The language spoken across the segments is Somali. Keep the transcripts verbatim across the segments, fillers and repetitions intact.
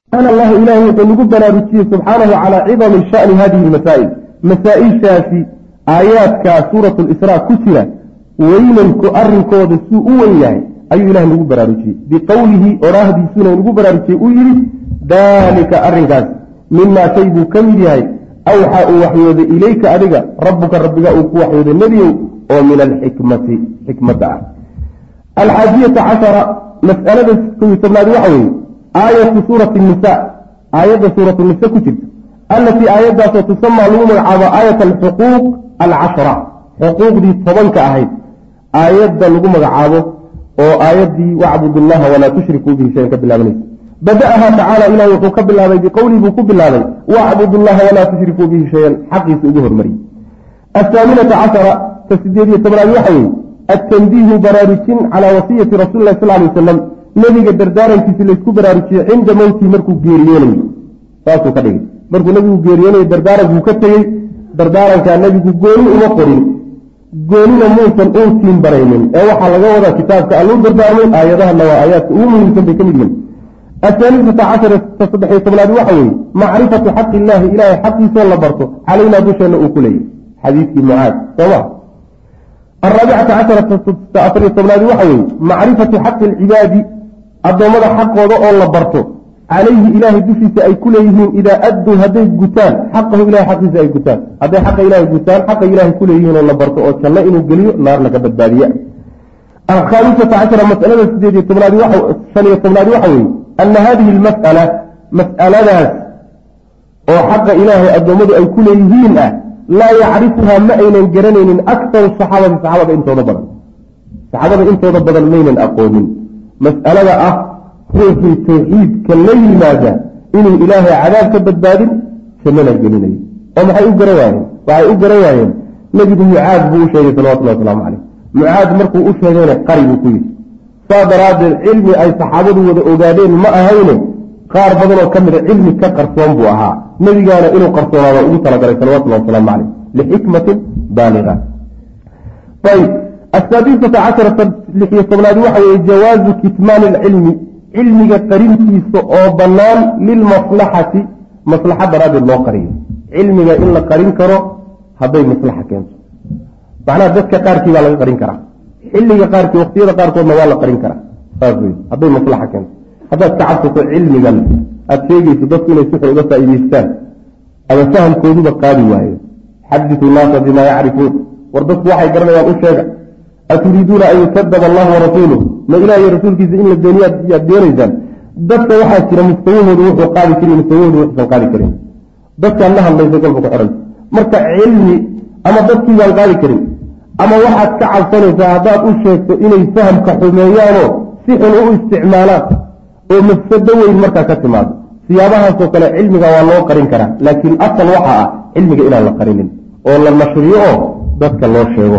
أنا الله إله يقول برارجيه سبحانه على عظم شأن هذه المسائل مسائل شافي آيات كسورة الإسراء كتلة ويمنك أرنكو دسوء وياه أي إله نقول برارجيه بقوله أراه دي سنة نقول برارجيه ويري ذلك أرنكاس مما سيبوا كمديه أوحى وحيود إليك أرقى ربك ربك أوكو وحيود النبي ومن الحكمة حكمة الحادية عشرة مسألة كوي تبلاد وحوي آية سورة النساء آية سورة النساء كتب التي آية تسمى لهم العظى آية الحقوق العشرة حقوق دي طبنك أهيد آية لهم العظى وآية دي واعبد الله ولا تشركوا به شيئا بالله منه بدأها تعالى إلى يقوكب الله بقوله بكب الله واعبد الله ولا تشركوا به شيئا حق يسؤده المري الثامنة عشرة تسديد يتبرع يحوي التنبيه برارج على وصية رسول الله صلى الله عليه وسلم نبي دردارا في الاسكو برارج عند موت مركو جيرياني فاسو كدغ مركو نبي جيرياني دردارا كوكتي دردارا كان نبي غوري او قرين غوري موسن او تين بريمن اي waxa laga wada kitaabka allu dardaarmay aayadaha lawa aayaad ugu muhiimsan bay kamid yihiin الثالثة عشرة تصدح يطبلاد وحوي معرفة حق الله إله حق يسول برته علينا بوشنا أكلي حديث معاذ طبعا الرابعة عشرة تصدح يطبلاد وحوي معرفة حق العباد الضمد حق وضع الله برته عليه إله بشيس أي كليهم إذا أدوا هذه الجتان حقه إله حق أي جتان هذا حق إله الجتان حق إله كليهم الله برته وكلا إنه قليل نار لك بالبارية الخامسة عشرة مسألة سديد يطبلاد وحوي ثانية يطبلاد وحوي أن هذه المسألة مسألة ناس وحق إله الضمد أي كليهم لا يعرفها مأين جرنين أكثر الصحابة الصحابة إنتو ضبطا الصحابة إنتو ضبطا مين الأقوم مسألة أه روح التوحيد كالليل ماذا إن الإله عذاب كبت بادل سننا الجنينين وما حيقوا روايهم وحيقوا روايهم نجد معاذ بوشة صلوات الله وسلام عليه معاذ مركو أشهدين قريب كويس صادر هذا العلم أي صحابته وأولادين ما أهينه قار فضل وكمل علم كقرصون بوها نبي قال إنه قرصون هذا وإنت لقى صلوات الله وسلام عليه لحكمة بالغة. طيب السادسة عشرة لحية الصبلاد وحي جواز كتمان العلم علم قريمتي صعوبنان للمصلحة مصلحة براد الله قريم علم إلا قريم كرو هذا مصلحة كنت معناه ذلك قاركي ولا قريم كرا علم قاركي وقتية قاركي ولا قريم كرا هذا مصلحة كنت هذا تعبت علم قال أتيجي تدخل السحر وبس إيستان هذا سهم كذوب قادي وهي حدث الناس بما يعرفون وردت واحد قرنا يا أشجع أتريدون أن يكذب الله ورسوله ما إله رسول في زين الدنيا الدين إذن دت واحد كنا مستويه روح وقال كريم مستويه روح وقال كريم دت الله الله يذكر بقرن مركع علمي أما دت كذا قال كريم أما واحد كعب سنة زهدات أشجع إلى يفهم كحميانه سحر واستعمالات ومستدوي المركع كتماد سيابها سوق العلم والله قرين كرا لكن أصل وحى علمك إلى الله قرين والله المشروع دت الله شيء.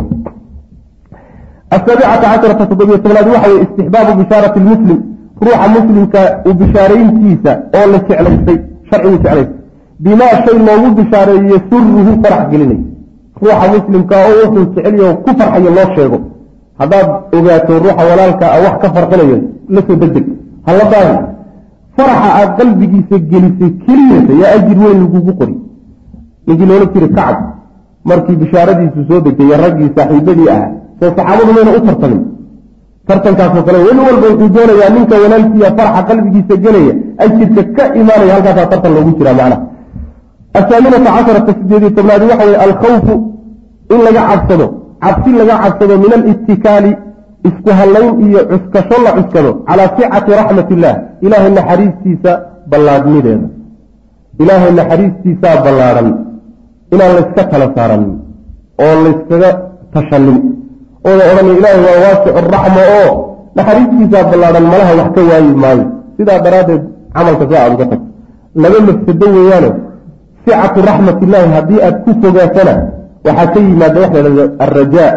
السابعة عشرة تضبية الصلاة وحي استحباب بشارة المسلم روح مسلم وبشارين كيسة أولا شعلي شرعي شعلي بما شيء موجود بشارة يسره فرح قلني روح مسلم كأوه شعلي وكفر حي الله شيء هذا أغاته الروح ولالك أوح كفر قلني لسه بدك هلا طاهم فرح قلبي جيسة كلية يا أجر وين لقوق قري نجي لولا كتير كعب مركي بشارة دي سودك يا رجي صاحبني أهل فصحابه من أفرطني فرطن كاسو كله وين هو البيجون يا منك ولالك يا فرح قلبك سجليه أي شيء كإيمان يا هذا فرطن لو جرى معنا. الثامنة عشرة تسديد التبلاد وحي الخوف إن لجع عبسده عبسين لجع عبسده من الاتكال اسكهلين اسكشل اسكده على سعة رحمة الله إله إن حريص تيسا بلاد ميدين إله إن حريص تيسا بلادن إله لسكتل صارن أو لسكت تشلم oo oran ilaahay waa waasic rahmo oo naxariistiisa ballaaran malaha wax ka waayi maayo sida daraadeed amalka saacad uga tag laga mafsado weeyaan sicatu rahmatillahi hadii aad ku fogaatana waxa ka yimaada wax la arjaa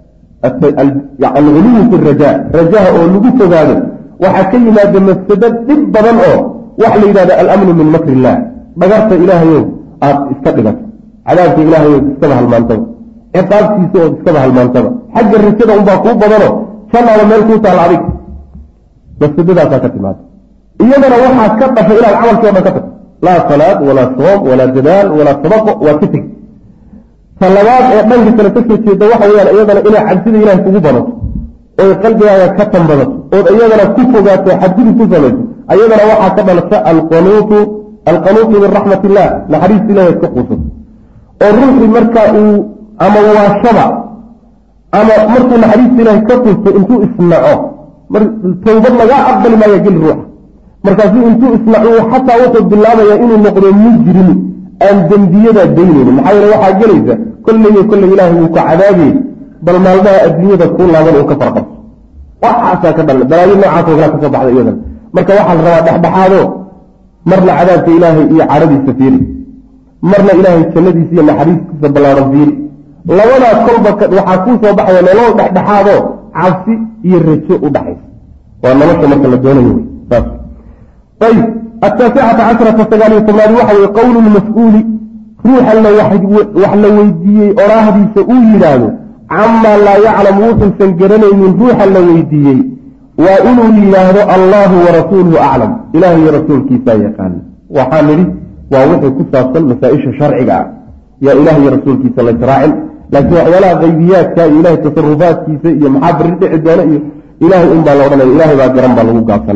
yani ghulu fi arjaa rajaa oo lagu fogaado waxa ka yimaada mafsado dib badan oo wax la yiraahdo al-amn min makrillah bagarta ilaahay aad iska dhigato cadaabka ilaahay iska halmaanto عقابتي سوى كما هالمنطقة حق الرسالة أم باقوب بضانه شان على مالك وتعالى عليك بس بدأ ساكت مات iyadana waxaa ka dhashay inaad camalkii o dhan ka tagto laa salaad walaa soom walaa dadaal walaa sadaqo waa ka tegi ta labaad ee dhanka kale kasoo jeeda waxa weyaan iyadana inay cabsida ilahay kugu badato oy qalbigaaga ka tanbadato ood iyadana ku fogaato xadgudub ku samayso iyadana waxaa ka dhalata alqanuutu alqanuutu min raxmat illah naxariista ilahay ka quusato oo ruuxii markaa uu ama waashaba ama markuu naxariista ilahay ka quusto intuu isnaco tawbad lagaa aqbali maaya geli ruuxa markaasuu intuu isnaco xataa wuxuu bilaabaya inuu noqdo mujrim aan dembiyada daynaynin maxaa yeele waxaa gelaysa kolleyo kolley ilaahay wuu ka cadaabayey bal maalmaha adduunyada kuu laaban uu ka farqabto waxaasaa ka dhala balaayo noocaasoo kala kasoo baxda iyadan marka waxaa la rabaa dhexdhexaado marna cadaabka ilaahay iyo cadhadiisa fiiri marna ilaahay jannadiisa iyo naxariistiisa ballaaran fiiri labadaas kolba waxaa kuu soo baxaya nolol dhexdhexaadoo cabsi iyo rajo u dhaxaysa waa nolosha marka la doonayo wey saas ayib ataasicata casharata sagaal iyo tobnaadi waxa weye qowlu lmas-uuli ruuxanna wax la weydiiyey oraahdiisa uu yidhaahdo camaa laa yaclamu wuxuusan garanaynin ruuxa la weydiiyey waa inuu yidhaahdo allahu warasuuluhu aclam ilaah iyo rasuulkiisaa yaqaana waxaa nidhi waa wixii ku saabsan masaa-isha sharciga ah yaa ilaah iyo rasuulkiisa la israacin laakiin waxyaalaha qaybiyaadka iyo ilahay tasarufaadkiisa iyo maxaa beri dhici doona iyo ilahay un baa la odhanaya ilahay baa garan baa lagu gaabsan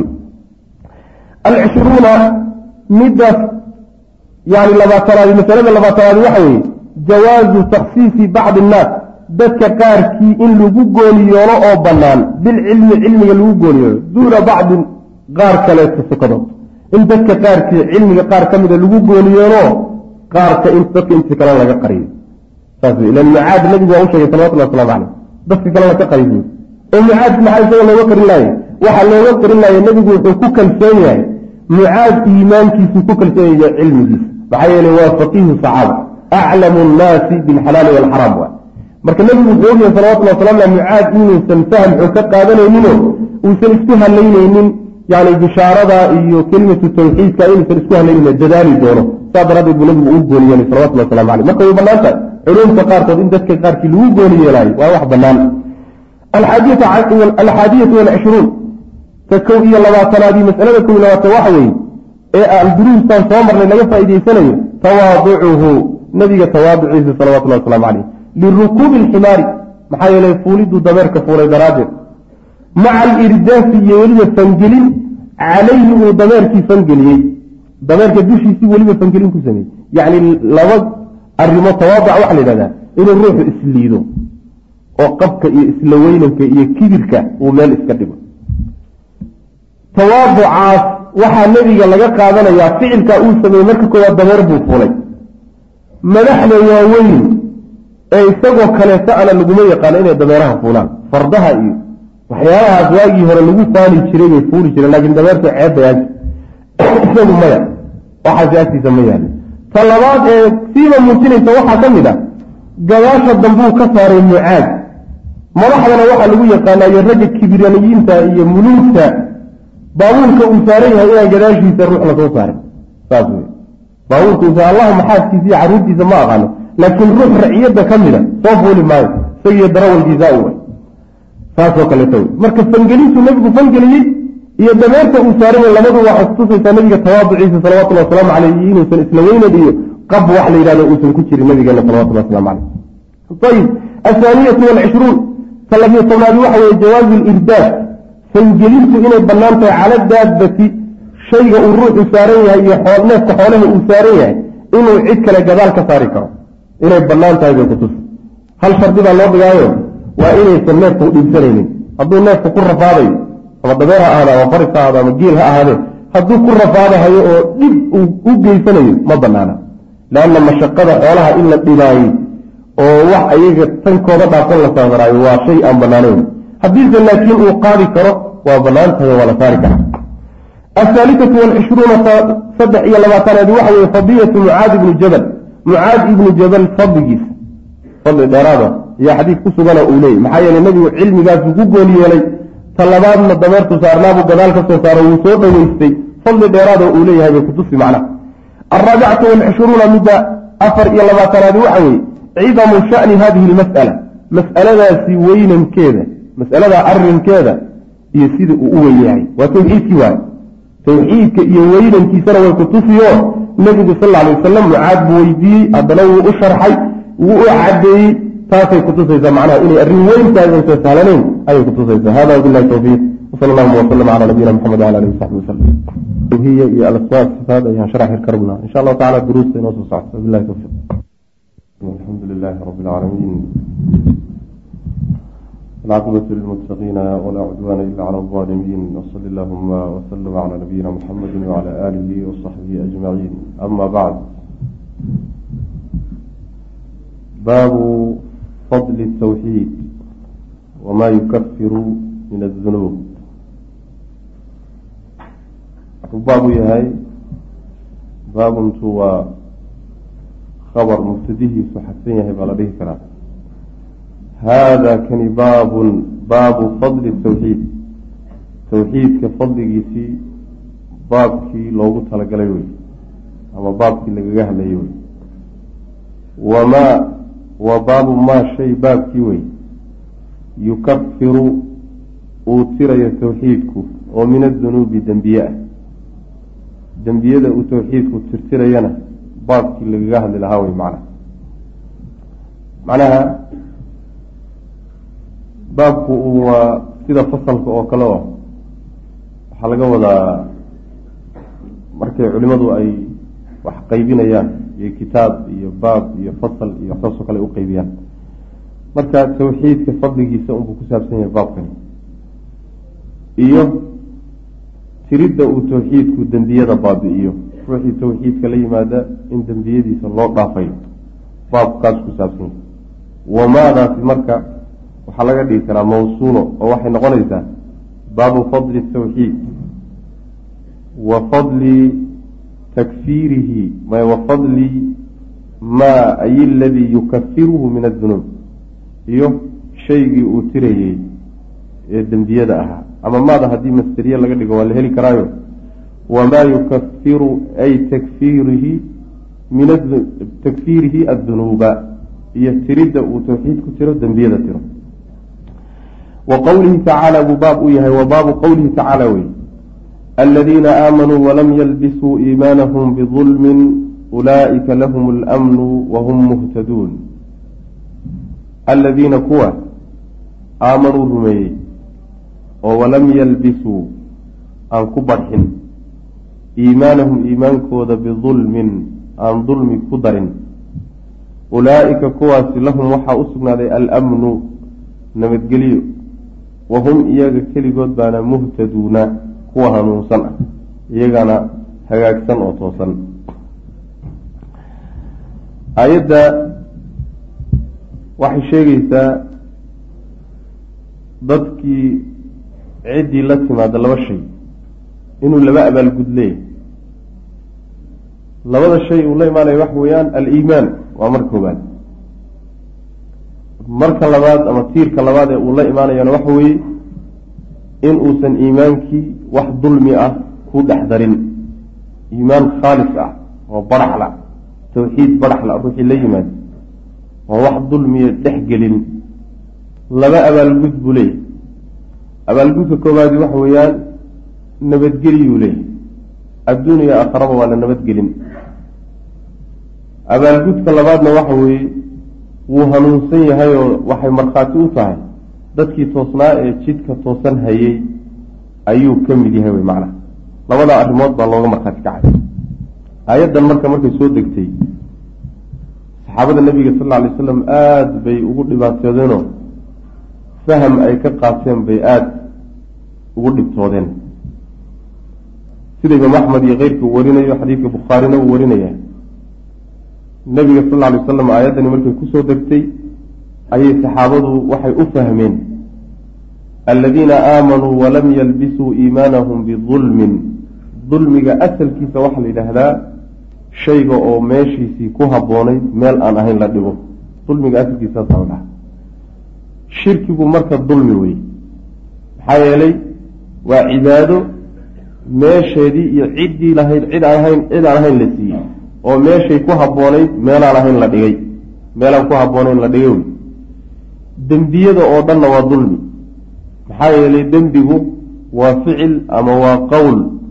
alcishruuna midaas yani labaatanaadi masalada labaatanaadi waxa weeye jawaazu takhsiisi bacdi innaas dadka qaarkii in lagu gooniyoolo oo bannaan bilcilmi cilmiga lagu gooniyoolo duuna bacdin qaar kaleeto sukadood in dadka qaarkii cilmiga qaar ka mida lagu gooniyoolo qaarka in dadka inti kale laga qariyo saas ila mucaad nabigu waa u sheegay salawatullahi waslamu caleyh dadka kalena ka qariyo oo mucaad maxaa isaga looga qarin laayay waxaa looga qarin laaya nebigu wuxuu ku kalsoon yahay mucaad iimaankiisuu ku kalsoon yahay cilmigiisa maxaa yeelay waa faqiihu saxaaba aclamu nnaasi bilxalaali waalxaraam waa marka nebigu wuxuu ogyahay salawatullahi wasalam ala mucaad inuusan fahamxu ka qaadanayninoo uusan isku halaynaynin yani bishaarada iyo kelimatu tawxiidka inuusan isku halaynayno dadaali doono saa daraaddeed buu nabigu uu gooni yeelay salawatullahi waslamu caleyh marka way bannaan tahay culumta qaarkood in dadka qaarkii lagu gooni yeelaayo waa wax bannaan alxaadiyatu walcishruun ka kow iyo labaatanaadii masalada kow iyo labaatan waxa weeye ee aan duruustan soo marnay laga faa'iidaysanayo tawaaducuhu nabiga tawaaduciisa salawatullahi waslamu caleyh lirukuubi alximaari maxaa yeelay fuuliduu dameerka fuulay daraaddeed maca alirdaafi iyo weliba fangelin calayhi uu dameerkii fangeliyey dameerka dushiisii weliba fangelin ku sameeyey yacni laba arrimo tawaaduca waxaa la yidhahdaa inuu ruuxu isliido oo qabka iyo isla weynanka iyo kibirka uu meel iska dhigo tawaaducaas waxaa nebiga laga qaadanayaa ficilkaa uu sameeyey marka koowaad dameer buu fuulay madaxda waaweyn ee isagoo kaleeto ana laguma yaqaano inay dameeraha fuulaan fardaha iyo waxyaalahaas waagii hore lagu faali jiray bay fuuli jireen laakiin dameertu ceebbayaas isagu maya waxaasi agtiisa ma yaali ta labaad ee siiba muujinaysa waxaa ka mid ah gadaasha dambuu ka saaray mucaad madaxdana waxaa lagu yaqaanaayo ragga kibiraniyiinta iyo muluugta baabuurka uu saaran yahay inaan gadaashiisa ruux lasoo saaray saas wey baabuurka uusa allahuma xaaskiisa iyo carruurtiisa ma aqaano laakiin ruux raciyadda ka mida soo fuuli maayo isagiyo darawalkiisa u way saasoo kaleeto wey marka fangelintuu nebigu fangeliyey iyo dameerta uu saaran yahay labadu waxay kutusaysaa nebiga tawaaduciisa salawatullahi wasalaamu caleyh iyo inuusan isla weynan iyo qab wax la yidhahdo uusan ku jirin nabigeena salawatullahi waslamu caleyh ayib athaaniyatu walcishruun ta labiyo tobnaadi waxa weeye jawaazu lirdaaf fangelintu inay bannaan tahay cala daabbati shayga uu ruuxu saaran yahay iyo neefka xoolaha uu saaran yahay inuu cid kale gadaal ka saari karo inay bannaan tahay bay kutus hal shardi baa loo dhigaayo waa inaysan neefka u dhiibsanaynin hadduu neefka ku rafaadayo ama dabeer ha ahaada ama faris ha ahaada ama geel ha ahaadee hadduu ku rafaadahayo oo dhib uu u geysanayo ma bannaana leanna mashaqada xoolaha in la dhibaayey oo wax ayaga tankooda dhaafsan la saadaraayo waa shay aan bannaanayn haddiise laakiin uu qaadi karo waa bannaan tahay waa la saari karaa athaalithatu walcishruuna saddex iyo labaatanaadi waxa weeye fadiyatu mucaad ibni jabal mucaad ibnu jabal fadligiisa fadli dheeraada iyo xadiis ku sugana uu leeyay maxaa yeelay nebigu cilmigaasuu ku gooni yeelay ta labaadna dameertu saarnaabuu gadaal ka soo saaro wuu soo dhoweystay fadli dheeraada uu leeyahay bay kutusi macnaha alraabicatu walcishruuna midda afar iyo labaatanaadi waxa weeye cidamu sha'ni hadihi almas'ala mas'aladaasi weynankeeda mas'alada arrinkeeda iyo sida uu u weyn yahay waa tawxiidkii waaye tawxiidka iyo weynankiisana way ku tusiyo nebigu sal alla alay wasalam mucaad buu weydiiyey haddana wuu u sharxay wuu u caddeeyey taasay kutusaysaa macnaha inay arrin weyntahay aysan sahlanayn ayay kutusaysaa hada wabillahi tawfiiq wasala allahuma wasalam cala nabiyina maxamed wala alihi wasaxbi wasalam hiya iyo alasmaa sifaat ayaan sharaxi karabnaa insha allahu tacala duruusta inoo soo socota wabillahi tawfiiq alxamdu lilahi rabbi alcaalamiin العاقبة للمتقين ولا عدوان إلا على الظالمين وصلى اللهم وسلم على نبينا محمد وعلى آله وصحبه أجمعين أما بعد باب فضل التوحيد وما يكفر من الذنوب باب يهي باب هو خبر مبتديه سحسين بلده كلام هذا كان باب باب فضل التوحيد توحيد كفضل جيسي باب كي لوغو تلقليوي أما باب كي لغاها ليوي وما وباب ما شيء باب كيوي يكفر أوتر يتوحيدك ومن الذنوب دنبياء دنبياء أوتوحيدك ترتر ينا باب كي لغاها للهاوي معنا معناها baabku waa sida fasalka oo kale oo waxaa laga wadaa markay culimadu ay wax qaybinayaan iyo kitaab iyo baab iyo fasal iyo waxsaasoo kale u qaybiyaan marka tawxiidka fadligiisa unbuu ku saabsan yahay baabkani iyo tiridda uu tawxiidku dembiyada baabi'iyo ruuxii tawxiidka la yimaada in dembiyadiisa loo dhaafayo baabkaas ku saabsan yahay wamaadaasi marka waxaa laga dhigi karaa mawsuulo oo waxay noqonaysaa baabu fadli tawxiid wa fadli takfiirihi wa fadli maa ay aladii yukafiruhu min adunuub iyo shaygii uu tirayey ee dembiyada ahaa ama maada haddii masteriye laga dhigo waa la heli karaayo wamaa yukafiru ay takfiirihi min takfiirihi addunuuba iyo tiridda uu tawxiid ku tiro dembiyada tiro وqwlihi tacaalى buu baab u yahay wabaabu qowlihi tacaalى wey aladiina aamanuu walam yalbisuu iimaanahum bظulmi ulaa'ika lahum اlأmnu wahum muhtaduun aladiina kuwa aamanuu rumeeyey oo walam yalbisuu aan ku barxin iimaanahum iimaankooda bidulmin aan dulmi ku darin ulaa'ika kuwaasi lahum waxaa u sugnaaday almnu nabadgelyo wahum iyaga keligood baana muhtaduuna kuwa hanuunsan ah iyagana hagaagsan oo toosan aayadda waxay sheegaysaa dadkii ciddii la timaada laba shay inuu laba abaalgud leeyahy labada shay uu la imaanaya waxa weeyaan aliimaan waa marka koobaad marka labaad ama tiirka labaad ee uu la imaanayana waxa weeye in uusan iimaankii wax dulmi ah ku dhex darin iimaan khaalis ah oo baraxla tawxiid baraxla ruuxii la yimaada oo wax dulmiya dhex gelin laba abaalgud buu leeyahy abaalgudka koobaadi waxa weeyaan nabadgeliyuu leeyahy adduuniya aakaraba waa la nabadgelin abaalgudka labaadna waxa weeye wuu hanuunsan yahay oo waxay markhaati u tahay dadkii toosnaa ee jidka toosan hayey ayuu ka mid yahay wey macnaha labadaa arrimood baa looga markhaati kacay aayaddan marka markay soo degtay saxaabada nebiga sal alla alay wasalam aada bay ugu dhibaateedeenoo faham ay ka qaateen bay aada ugu dhibtoodeen sida imaam axmed iyo keyrka uu warinayo xadiidka bukhaarina uu warinaya nebiga sal alla alay wasalam aayaddani markay kusoo degtay ayay saxaabadu waxay u fahmeen aladiina aamanuu walam yalbisuu iimaanahum bidulmin dulmiga asalkiisa waxaa la yidhaahdaa shayga oo meeshiisii ku habboonayd meel aan ahayn la dhigo dulmiga asalkiisaasaa la dhaha shirkigu marka dulmi wey maxaa yeelay waa cibaado meesheedii iyo ciddii lahayd cid aan ahayn cid aan ahayn la siiyey oo meeshay ku habboonayd meelaan ahayn la dhigay meelaan ku habboonayn la dhigay wey dembiyada oo dhanna waa dulmi maxaa yeelay dembigu waa ficil ama waa qowl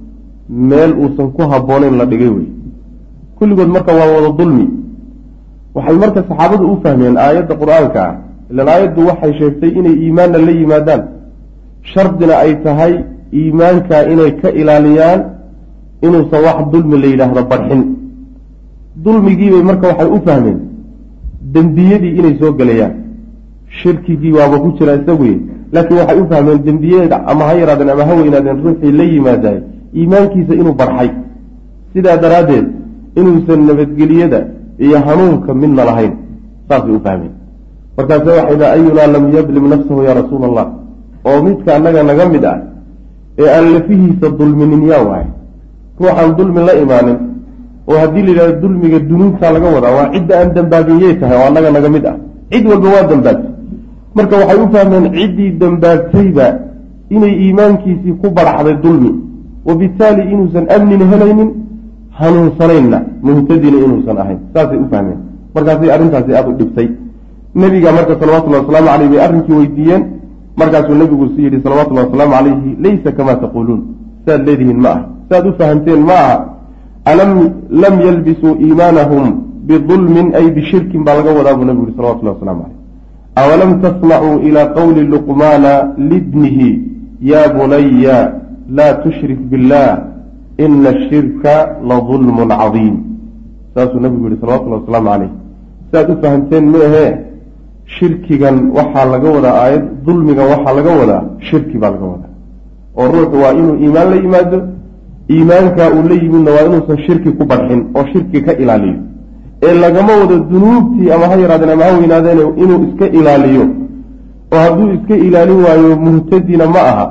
meel uusan ku habboonayn la dhigay wey kulligood marka waa wada dulmi waxay marka saxaabadu u fahmeen aayadda qur-aanka ah ilaan aayaddu waxay sheegtay inay iimaanna la yimaadaan shardina ay tahay iimaanka inay ka ilaaliyaan inuusan wax dulmi la yidhaahdo barxin dulmigiibay marka waxay u fahmeen dembiyadii inay soo gelayaan shirkigii waaba ku jira isaguye laakiin waxay u fahmeen dembiyada ama ha yaraadeen ama ha weynaadeen ruuxii la yimaadaay iimaankiisa inuu barxay sidaa daraaddeed inuusan nabadgeliyada iyo hanuunka midna lahayn saasay u fahmeen markaase waxay dha ayunaa lam yadlim nafsahu yaa rasuula allah oo midka annaga naga mid ah ee aan lafihiisa dulminin yaa wahay ruuxaan dulmi la imaanin oo haddii la yidhahdo dulmiga dunuubtaa laga wadaa waa cidda aan dambaabiyey tahay oo annaga naga mid ah cid walba waa dambaabtay marka waxay u fahmeen ciddii dambaabtayba inay iimaankiisii ku baraxday dulmi wabitaali inuusan amnina helaynin hanuunsanaynna muhtadina inuusan ahayn saasay u fahmeen markaasay arrintaasi aada u dhibtay nebiga marka salawatullahi wasalaamu caleyh bay arrinkii weydiiyeen markaasuu nebigu si yidhi salawatullahi wasalaamu calayhi laysa kamaa taquuluun saad leedihiin ma aha saad u fahamteen ma aha alam lam yalbisuu iimaanahum bidulmin ay bishirkin baa laga wadaa buu nebigu yihi salawatullahi waslamu caleyh awalam tasmacuu ilaa qowli luqmaana libnihi yaa bunaya laa tushrik billah ina ashirka ladulmun cadiim saasuu nebigu yihi salawatullahi wasalaamu caleyh saad u fahamteen ma ahee shirkigan waxaa laga wadaa aayad dulmigan waxaa laga wadaa shirki baa laga wadaa oo ruuxu waa inuu iimaan la yimaado iimaankaa uu la yimidna waa inuusan shirki ku barxin oo shirki ka ilaaliyo ee lagama wado dunuubtii ama ha yaraadeen ama ha weynaadeen inuu iska ilaaliyo oo hadduu iska ilaalin waayo muhtadina ma aha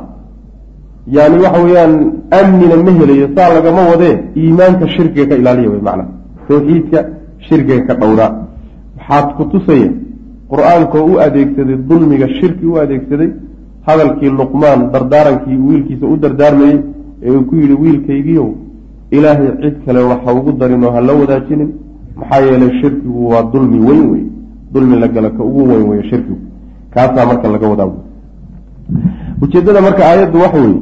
yani waxa weeyaan amnina ma helayo saa lagama wadee iimaanka shirkiga ka ilaaliya wey macnaa tawxiidka shirkiga ka dhowraa waxaad ku tusaya qur-aanka oo u adeegsaday dulmiga shirki u adeegsaday hadalkii luqmaan dardaarankii wiilkiisa u dardaarmayey ee uu ku yidhi wiilkaygiiow ilaahay cid kale waxa ugu darin oo ha la wadaajinin maxaa yeelay shirkigu waa dulmi weyn wey dulmi la gala ka ugu weyn wey shirkigu kaasaa marka laga wadaa ujeeddada marka aayaddu waxa weye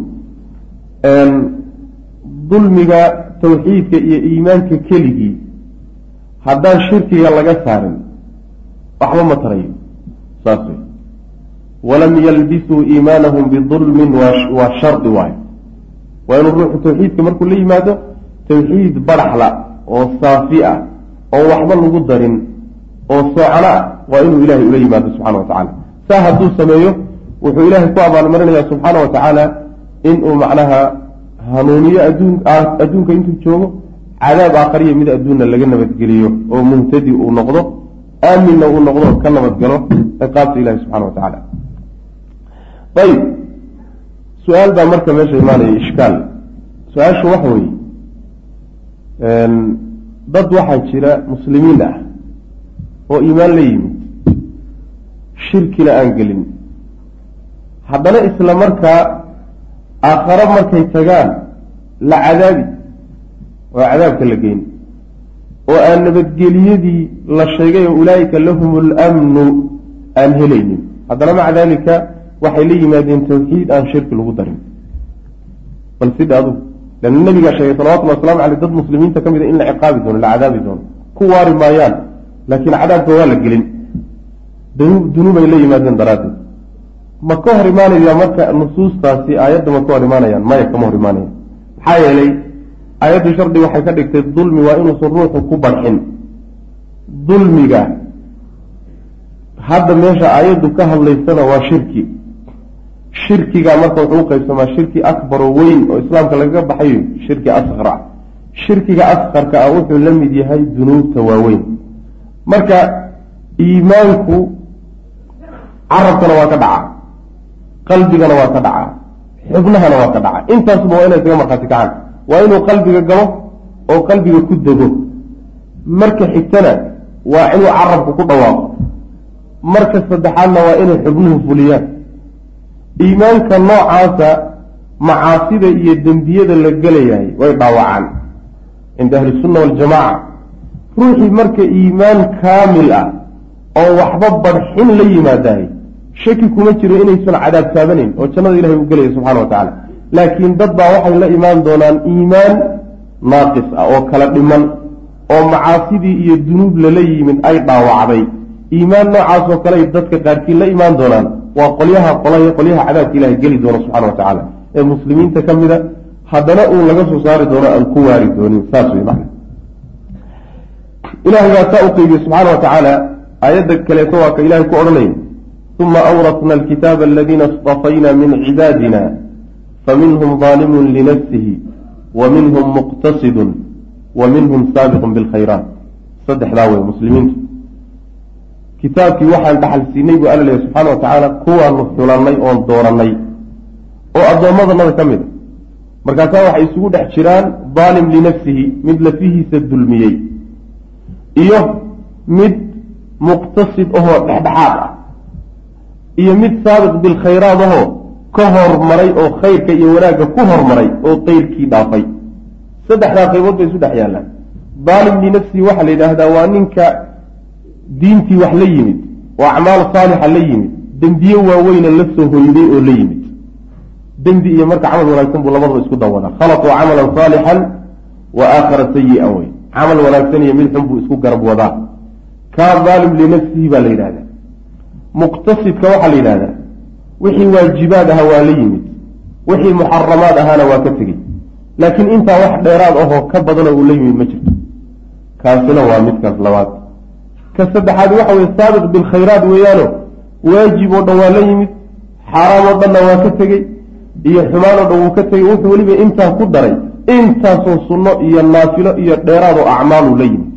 dulmiga tawxiidka iyo iimaanka keligii haddaan shirkiga laga saarin waxba ma tarayo saas wey walam yalbisuu iimaanahum bidulmin waa shardi waayo waa inuu ruuxu tawxiidka markuu la yimaado tawxiid baraxla oo saafi ah oo waxba lagu darin oo soocano ah waa inuu ilaahay ula yimaado subxana wa tacaala saa hadduu sameeyo wuxuu ilaahay ku abaalmarinayaa subxaana wa tacaala inuu macnaha hanuuniyo adduun adduunka intuu joogo cadaab aakhariya mid adduunna laga nabadgeliyo oo muhtadi uu noqdo aaminna uu noqdo ka nabadgalo ciqaabta ilahi subxana wa tacaala ayib su-aal baa marka meesha imaanaya ishkaal su-aashu waxa weeye dad waxaa jira muslimiin ah oo iimaan la yimid shirkina aan gelin haddana isla markaa aakharo markay tagaan la cadaabi oo cadaabka la geyn oo aan nabadgeliyadii la sheegay oo ulaa'ika lahum alamnu aan helaynin haddana maca daalika waxay la yimaadeen tawxiid aan shirki lagu darin bal sida adugu lanna nabigaa sheegay salawatullahi waslamu caleyh dad muslimiinta ka mid a in la ciqaabi doono la cadaabi doono ku waari maayaan laakiin cadaabka waa la gelin dunuubay la yimaadeen daraaddeed ma ka hor imaanaya marka nusuustaasi aayadda ma ka hor imaanayaan maya kama hor imaanayaan maxaa yeelay aayaddu shardi waxay ka dhigtay dulmi waa inuusan ruuxu ku barxin dulmiga hadda meesha aayaddu ka hadlaysana waa shirki shirkiga marka wuxuu u qaybsamaa shirki akbar oo weyn oo islaamka lagaga baxayo shirki asqara shirkiga asqarka ah wuxuu la mid yahay dunuubta waaweyn marka iimaanku carabkana waa ka dhaca qalbigana waa ka dhaca xubnahana waa ka dhaca intaasuba waa inay isaga markhaati kacaan waa inuu qalbiga galo oo qalbiga ku dego marka xigtana waa inuu carabku ku dhawaaqo marka saddexaadna waa inay xubnuhu fuliyaan iimaanka noocaasa macaasida iyo dembiyada la gelayahay way dhaawacaan cinda ahlisunna waljamaaca ruuxii marka iimaan kaamil ah oo waxba barxin la yimaadahay shaki kuma jiro inaysan cadaab taabanayn oo jannada ilahay u gelaya subxana wa tacaala laakiin dad baa waxay la imaan doonaan iimaan naaqis ah oo kala dhiman oo macaasidii iyo dunuub lala yimid ay dhaawacday iimaan noocaas oo kale ay dadka qaarkii la imaan doonaan waa qolyaha qolaya qolyaha cadaabka ilaahay geli doona subxana wa tacaala ee muslimiinta ka mida haddana uu laga soo saari doono aan ku waari doonin saas wey macna ilahay baa saa u qeybiyey subxaana wa tacaala aayadda kaleeto waa ka ilahay ku odhanaya uma awratna alkitaaba aladiina istafayna min cibaadina faminhum daalimun linafsihi wa minhum muqtasidun wa minhum saabiqun bilkhayraat saddexdaa wey muslimiintu kitaabkii waxaan dhaxal siinay buu alla leeyahy subxaana wa tacaala kuwaanu xulannay oon doorannay oo addoommadanada ka mid a markaasaa waxay isugu dhex jiraan daalim linafsihi mid lafihiisa dulmiyey iyo mid muqtasid ahoo dhexdhexaad ah iyo mid saabiq bilkhayraad ahoo ka hormaray oo khayrka iyo wanaagga ku hormaray oo qeyrkii dhaafay saddexdaa qaybood bay isu dhex yaallaan daalim linafsihi waxaa la yidhaahdaa waa ninka diintii wax la yimid oo acmaal saalixa la yimid dembiye waaweyna la soo hoyday oo la yimid dembi iyo marka camal wanaagsan buu labadaba isku dawadaa khalaquu camalan saalixan wa aakhara sayi-a wey camal wanaagsan iyo mid xun buu isku garab wadaa kaa daalim linafsihi baa la yidhahdaa muqtasidka waxaa la yidhahdaa wixii waajibaad ahaa waa la yimid wixii muxaramaad ahaana waa ka tegey laakiin intaa wax dheeraad ahoo ka badanoo uu la yimid ma jirto kaasina waa midkaas labaad ka saddexaad waxa weye saabiq bilkhayraat weeyaano waajib oo dhan waa la yimid xaaraam oo dhanna waa ka tegey iyo xumaan oo dhan wuu ka tegey wuxuu weliba intaa ku daray intaasoo sunno iyo naafilo iyo dheeraad oo acmaaluu la yimid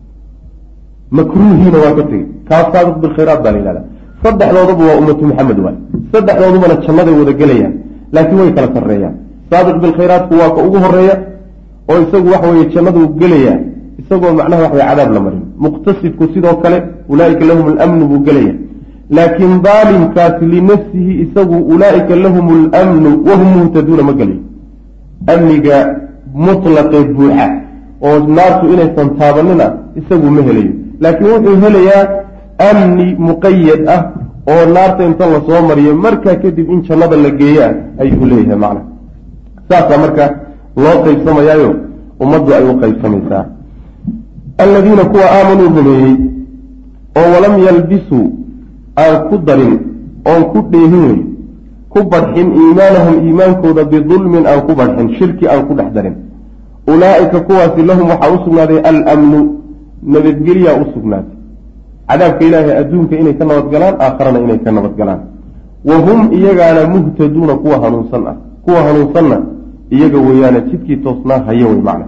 makruuhiina waa ka tegey kaas saabiq bilkhayraat baa la yihahdaa saddexdooduba waa ummatu maxamed waay saddexdoodubana jannaday wada gelayaan laakiin way kala sarreeyaan saabiq bilkhayraatku waa ka ugu horeeya oo isagu waxa weeye jannaduu gelayaa isagoo macnaha wax way cadaab la marin muqtasidku sidoo kale ulaaika lahum alamnu buu gelaya laakiin daalimkaasi linafsihi isagu ulaaika lahum alamnu wahum muhtaduuna ma gelayo amniga mutlaqee buuxa oo naartu inaysan taabanina isagu ma helayo laakiin wuxuu helayaa amni muqayad ah oo naarta inta lasoo mariyo markaa kadib in jannada la geeyaa ayuu leeyahay macna saasaa marka loo qaybsamayaayo ummaddu ay u qaybsamaysaa aladiina kuwa aamanuu rumeeyey oo walam yalbisuu aan ku darin oon ku dheehin ku badxin iimaanahum iimaankooda bidulmin aan ku badxin shirki aan ku dhex darin ulaa'ika kuwaasi lahum waxaa u sugnaaday alamnu nabadgelyaa u sugnaatay cadaabka ilaahay adduunka inay ka nabadgalaan aakharana inay ka nabadgalaan wa hum iyagaana muhtaduuna kuwa hanuunsan ah kuwa hanuunsanna iyaga weeyaane jidkii toosnaa haya wey macna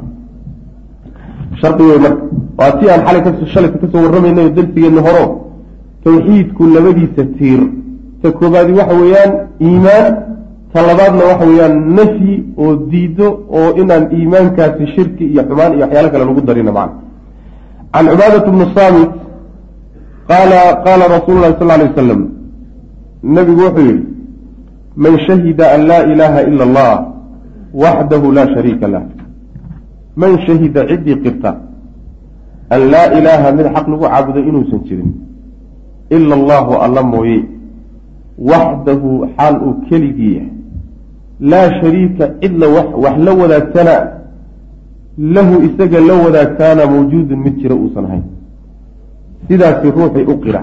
shardi wey marka waa si aan xalay kas shalayka kasoo warramaynayo darsigeenna horo tawxiidku labadiisa tiir ta koobaadi waxa weeyaan iimaan ta labaadna waxa weeyaan nafyi oo diido oo inaan iimaankaasi shirki iyo xumaan iyo waxyaalo kale lagu darina macna can cubaadat bni saamit qaala qaala rasuulu lahi sal alay wasalam nabigu wuxuu yihi man shahida an laa ilaaha ila allah waxdahu laa shariika lah man shahida ciddii qirta an laa ilaaha mid xaq lagu caabudo inuusan jirin ila allahu alla mooye waxdahu xaal uu keligii yahay laa shariika cidla wax la wadaagtana lahu isaga la wadaagtaana mawjuudun mid jira uusan ahayn sidaasi ruuxii u qira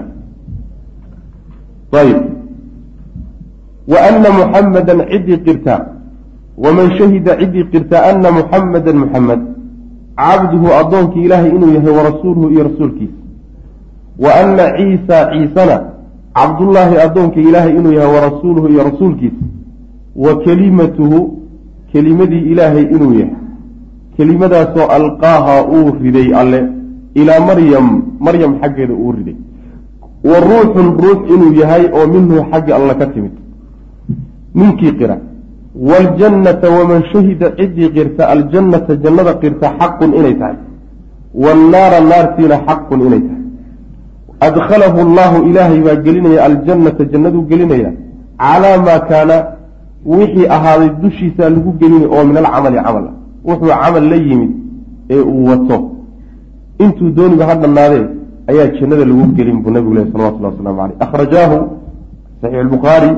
ayb wa ana muxamadan ciddii qirta waman shahida ciddii qirta ana muxamadan muxamed cabduhu addoonkii ilaahay inuu yahay warasuuluhu iyo rasuulkiisa wa ana ciisa ciisana cabdullaahi addoonkii ilaahay inuu yahay warasuuluhu iyo rasuulkiisa wa kelimatuhu kelimadii ilaahay inuu yahay kelimadaasoo alqaaha uu riday alle ilaa maryam maryam xaggeeda uu riday wa ruuxun ruux inuu yahay oo minhu xagga alla ka timid ninkii qira waaljannata waman shahida ciddii qirta aljannata jannada qirta xaqun inay tahay waannaara naartiina xaqun inay tahay adkhalahu allahu ilaahay baa gelinaya aljannata jannaduu gelinaya calaa maa kaana wixii ahaaday dushiisaa lagu gelinay oo min alcamali camal ah wuxuu camal la yimid ee uu wato intuu dooniba ha dhannaadee ayaa jannada lagu gelin buu nabigu leh salawatullahi wasalaamu caleyh akhrajaahu saxiix albukhaari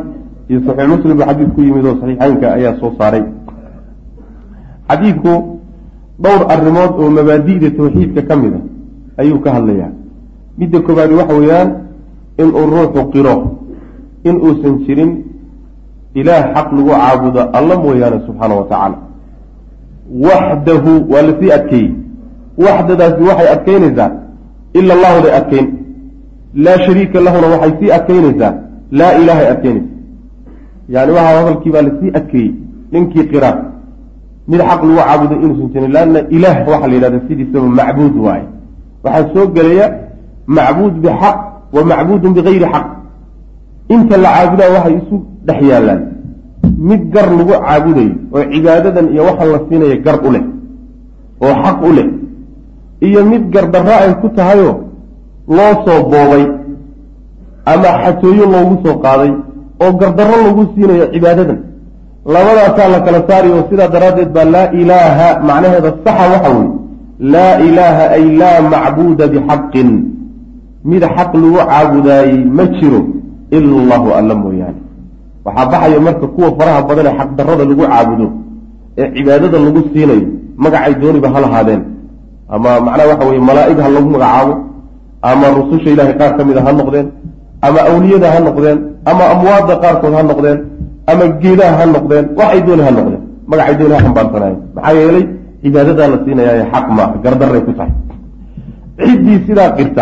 iyo saxiix muslim baa xadiid ku yimid oo saxiixaynka ayaa soo saaray. xadiidku dhowr arrimood oo mabaadi'da tawxiidka ka mid a ayuu ka hadlayaa. midda koobaadi waxa weeyaan inuu ruuxu qiro in uusan jirin ilaah xaq lagu caabudo alla mooyaane subxaana wa tacaala. waxdahu waa lasii adkeeyey, waxdadaasi waxay adkeynaysaa ila allahu day adkeyn, laa shariika lahuna waxay sii adkeynaysaa laa ilaahay adkeynaysa. yani waxaa hadalkii baa lasii adkeeyey ninkii qira mid xaq lagu caabudo inuusan jirin, laanna ilaah waxaa la yidhahda sidiisaba macbuud waaye. waxaa soo gelaya macbuud bixaq wa macbuudun bigayri xaq. inta la caabudaa waxay isu dhex yaallaan mid gar lagu caabudayo oo cibaadadan iyo waxaan la siinaya gar u leh oo xaq u leh, iyo mid gardarra ay ku tahayoo loo soo boobay ama xatooyo loogu soo qaaday oo gardarro lagu siinayo cibaadadan. labadaasaa la kala saari oo sidaa daraaddeed baa laa ilaaha macnaheeda saxa waxa weye laa ilaaha ay laa macbuuda bixaqin, mid xaq lagu caabudaayey ma jiro ila allahu alla mooyaane. waxaa baxaya marka kuwa faraha badan ee xaqdarrada lagu caabudo ee cibaadada lagu siinayo magacay dooniba ha lahaadeen, ama macnaha waxa weye malaa'ig ha lagu magacaabo, ama rususha ilaahay qaar ka mid a ha noqdeen, ama awliyada ha noqdeen, ama amwaadda qaarkood ha noqdeen, ama geedaha ha noqdeen, waxay dooni ha noqdeen, magacay dooni ha xambaarsanaayeen. maxaa yeelay cibaadadaa la siinayaa xaq maaha, gardarray ku tahay. ciddii sidaa qirta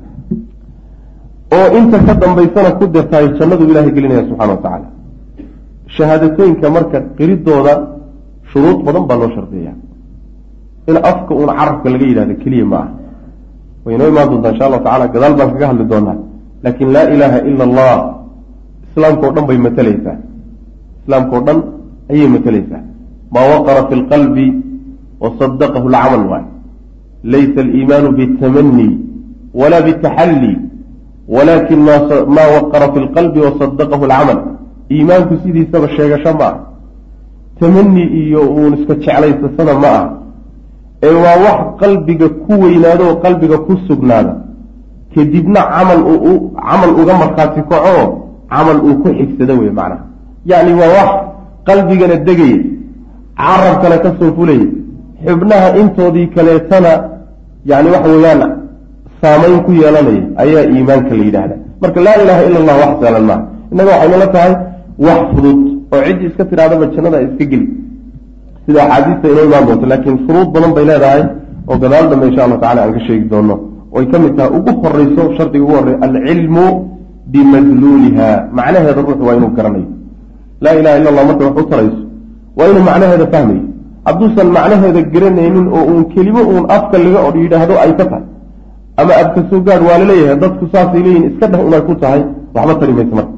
oo inta ka dambaysana ku dirtaay jannadu ilaahay gelinaya subxana wa tacaala. shahaadatooyinka marka qiridooda shuruud badan baa loo shardiyaa. in afka uun carabka laga yidhahdo keliya ma aha, way inoo imaan doontaa insha allahu tacala, gadaal baan kaga hadli doonaa. laakiin laa ilaaha ila allah islaamka o dhan bay matalaysaa, islaamka o dhan ayay matalaysaa. maa waqara fi lqalbi wasadaqahu lcamal waay. laysa aliimaanu bitamani wala bitaxalli walakin maa waqara fi lqalbi wasadaqahu alcamal. iimaanku sidiisaba sheegasho ma ah, tamani iyo uun iska jeclaysasana ma ah, ee waa wax qalbiga ku weynaado oo qalbiga ku sugnaada, kadibna camal uu camal uga markhaati kaco camal uu ku xigsado wey macnaha. yacni waa wax qalbigana degaya, carabkana ka soo fulaya, xubnaha intoodii kaleetana yani waxa weeyaan saamayn ku yeelanaya ayaa iimaanka la yidhaahda. marka laa ilaaha ila allah wax saalan maaha. innaga waxayna la tahay wax fudud oo ciddii iska tidhahdaba jannada iska geli, sida axaadiista inoo imaan doonto. laakiin shuruud badan bay leedahay oo gadaal dambe insha allahu tacala aan ka sheegi doono. oy ka mid tahay ugu horeyso shardiga ugu horreya alcilmu bimadluuliha, macnaheeda ruuxu waa inuu garanayo. laa ilaha illa allah markay wax u tarayso waa inuu macnaheeda fahmayo. hadduusan macnaheeda garanaynin oo uun kelimo uun afka laga od yidhaahdo ay ka tahay, ama abka soo gaad waa laleeyahay dadku saasay leeyihin iska dheh unay ku tahay, waxba tari mayso marka.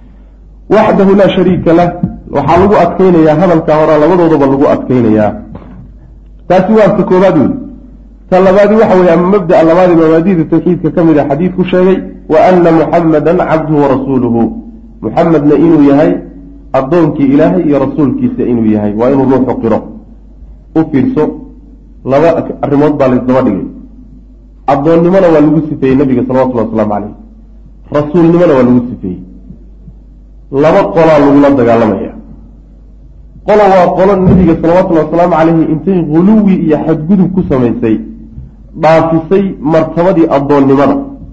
waxdahu laa shariika lah waxaa lagu adkeynayaa hadalka horaa labadoodaba lagu adkeynayaa. taasi waa ta koobaad wey. ta labaadi waxa weye ama mabdaa labaadi mabaadida tawxiidka ka mid a xadiid ku sheegay wa ana muxamadan cabduhu warasuuluhu, muxamedna inuu yahay addoonkii ilaahay iyo rasuulkiisa inuu yahay, waa inuu ruuxu qiro. u fiirso, laba arrimood baa laysdaba dhigay. addoonnimona waa lagu sifeeyey nabiga salawatullahi wasalaamu caleyh, rasuulnimona waa lagu sifeeyey. laba qolaa lagula dagaalamaya. qolo waa qolo nabiga salawatullahi wasalaamu caleyhi intay huluwi iyo xadgudub ku samaysay dhaafisay martabadii addoonnimada,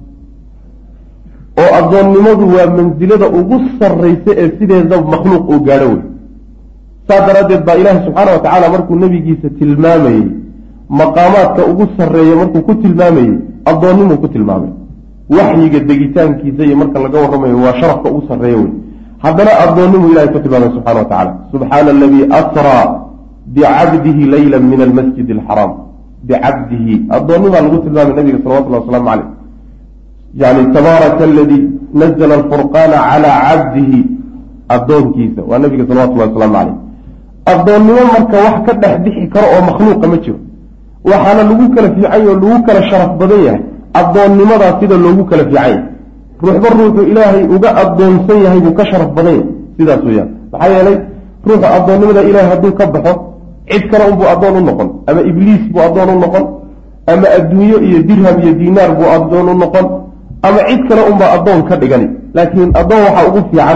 oo addoonnimadu waa mansilada ugu sarraysa ee sideeda makhluuq uu gaadho wey. saas daraaddeed baa ilaahi subxaana wa tacaala markuu nebigiisa tilmaamayey maqaamaadka ugu sarreeya markuu ku tilmaamayey addoonnimuu ku tilmaamay. waxyiga degitaankiisa iyo marka laga warramayo waa sharafka ugu sarreeya wey. haddana addoonnimuu ilahay ku tilmaamay subxana wa tacala. subxaana aladii asraa bicabdihi layla min almasjid alxaraam. bicabdihi addoonnimaa lagu tilmaamay nabiga salawatullahi wasalaamu caleyh. yani tabaaraka aladii nazla alfurqaana calaa cabdihi, addoonkiisa waa nabiga salawatullahi wasalaamu caleyh. addoonnimo marka wax ka dhex bixi karo oo makhluuqa ma jiro. waxaana lagu kala fiican oo lagu kala sharaf badan yahay addoonnimadaa sida loogu kala fiican yahay. ruuxba ruuxu ilaahay uga addoonsan yahay buu ka sharaf badan yahay, sidaas weyaan. maxaa yeelay ruuxu addoonnimada ilaahay hadduu ka baxo cid kale unbuu addoon u noqon, ama ibliis buu addoon u noqon, ama adduunyo iyo dirham iyo diinaar buu addoon u noqon, ama cid kale unbaa addoon ka dhigani. laakiin addoon waxaa ugu fiican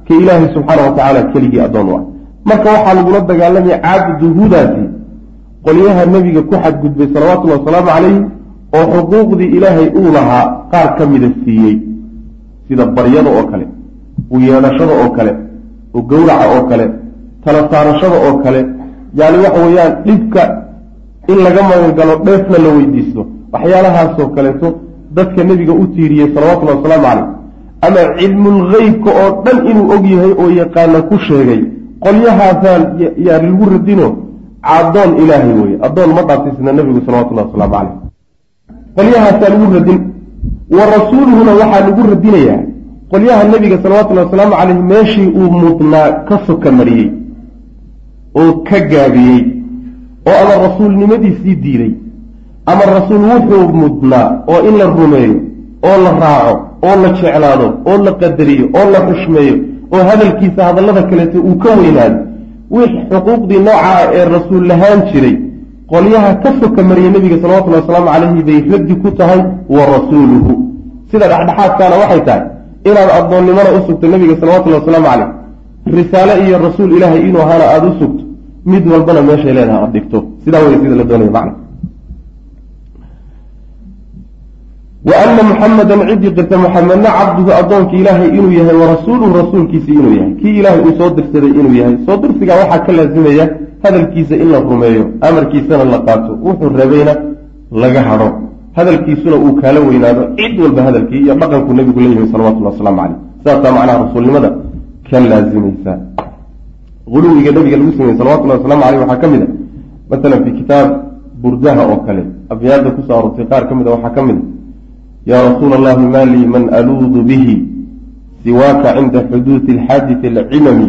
ka ilaahay subxaana wa tacaala keligii addoon u ah marka waxaa lagula dagaalamaya caabuduhudaasi qolyaha nebiga ku xadgudbay salawatullahi wasalaamu calayhi oo xuquuqdii ilaahay uu lahaa qaar ka mida siiyey sida baryada oo kale u yeedhashada oo kale u gowraca oo kale tala saarashada oo kale yani waxa weeyaan dhibka in laga magangalo dheefna la weydiisto waxyaalahaasoo kaleeto dadka nebiga u tiiriyey salawatullahi wasalaamu calayh ama cilmulgeybka oo dhan inuu og yahay oo yaqaana ku sheegay qolyahaasaan yaa lagu radino addoon ilaahay weye addoon ma dhaafisna nebigu salawatullahi wasalaamu calayh qolyahaasaa lagu radin wa rasuuluhuna waxaa lagu radinayaa qolyaha nebiga salawatullahi wasalaamu calayh meeshii uu mudnaa ka soka mariyey oo ka gaabiyey oo ama rasuulnimadiisii diiday ama rasuul wuxuu mudnaa oo in la rumeeyo oo la raaco oo la jeclaado oo la qadariyo oo la xushmeeyo oo hadalkiisa hadallada kaleeto uu ka weynaado wix xuquuqdii noocaa ee rasuul lahaan jiray qolyaha ka soka mariyey nebiga salawatullahi wasalaamu calayhi bay raddi ku tahay wa rasuuluhu sida dhexdhexaadkaana waxay tahay inaad addoonnimona u sugto nebiga salawatullahi wasalaamu calayh risaale iyo rasuul ilaahay inuu ahaana aada u sugto mid walbana meeshay leedaha aada dhigto sidaa wey sida la doonaya macna wa ana muxamadan ciddii qirta muxamedna cabduhu addoonka ilaahay inuu yahay wa rasuuluhu rasuulkiisii inuu yahay kii ilaahay uu soo dirsaday inuu yahay soo dirsigaa waxaa ka laasimaya hadalkiisa in la rumeeyo amarkiisana la qaato wuxuu rabayna laga hadho hadalkiisuna uu kaala weynaado cid walba hadalkii iyo dhaqankuu nebigu leeyahay salawatullahi wasalaamu calayh sidaasaa macnaha rasuulnimada ka laasimaysa guluwiga nabiga lagu sameeyey salawatullahi wasalaamu caleyh waxaa ka mid a masalan fi kitaab burdaha oo kale abyaada kusoo arortay qaar ka mid a waxaa ka mid a yaa rasuula allahi ma lii man aluudu bihi siwaaka cinda xuduudi alxaadisi alcimami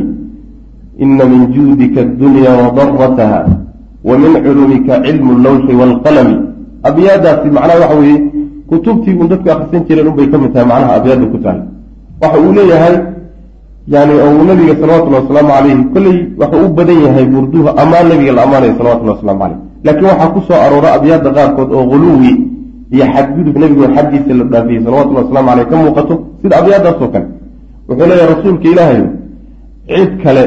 ina min juudika addunya wadarataha wa min culumika cilmu allawxi waalqalami abyaadaasi macnaha waxa weeye kutubtii uun dadku akrisan jireen unbay ka mid tahay macnaha abyaada ku tahay waxa uu leeyahay yani oo uu nabiga salawatullahi wasalaamu calayhi kolley waxuu u badan yahay burduhu ammaan nabiga la ammaanayo salawatullahi waslamu caleyh laakiin waxaa ku soo aroora abyaada qaarkood oo guluwi iyo xadgudub nebigu xaggiisa la dhaafiyey salawatullahi waslamu caleyh ka muuqato sida abyaadaasoo kale wuxuu leeyahay rasuulka ilaahay cid kale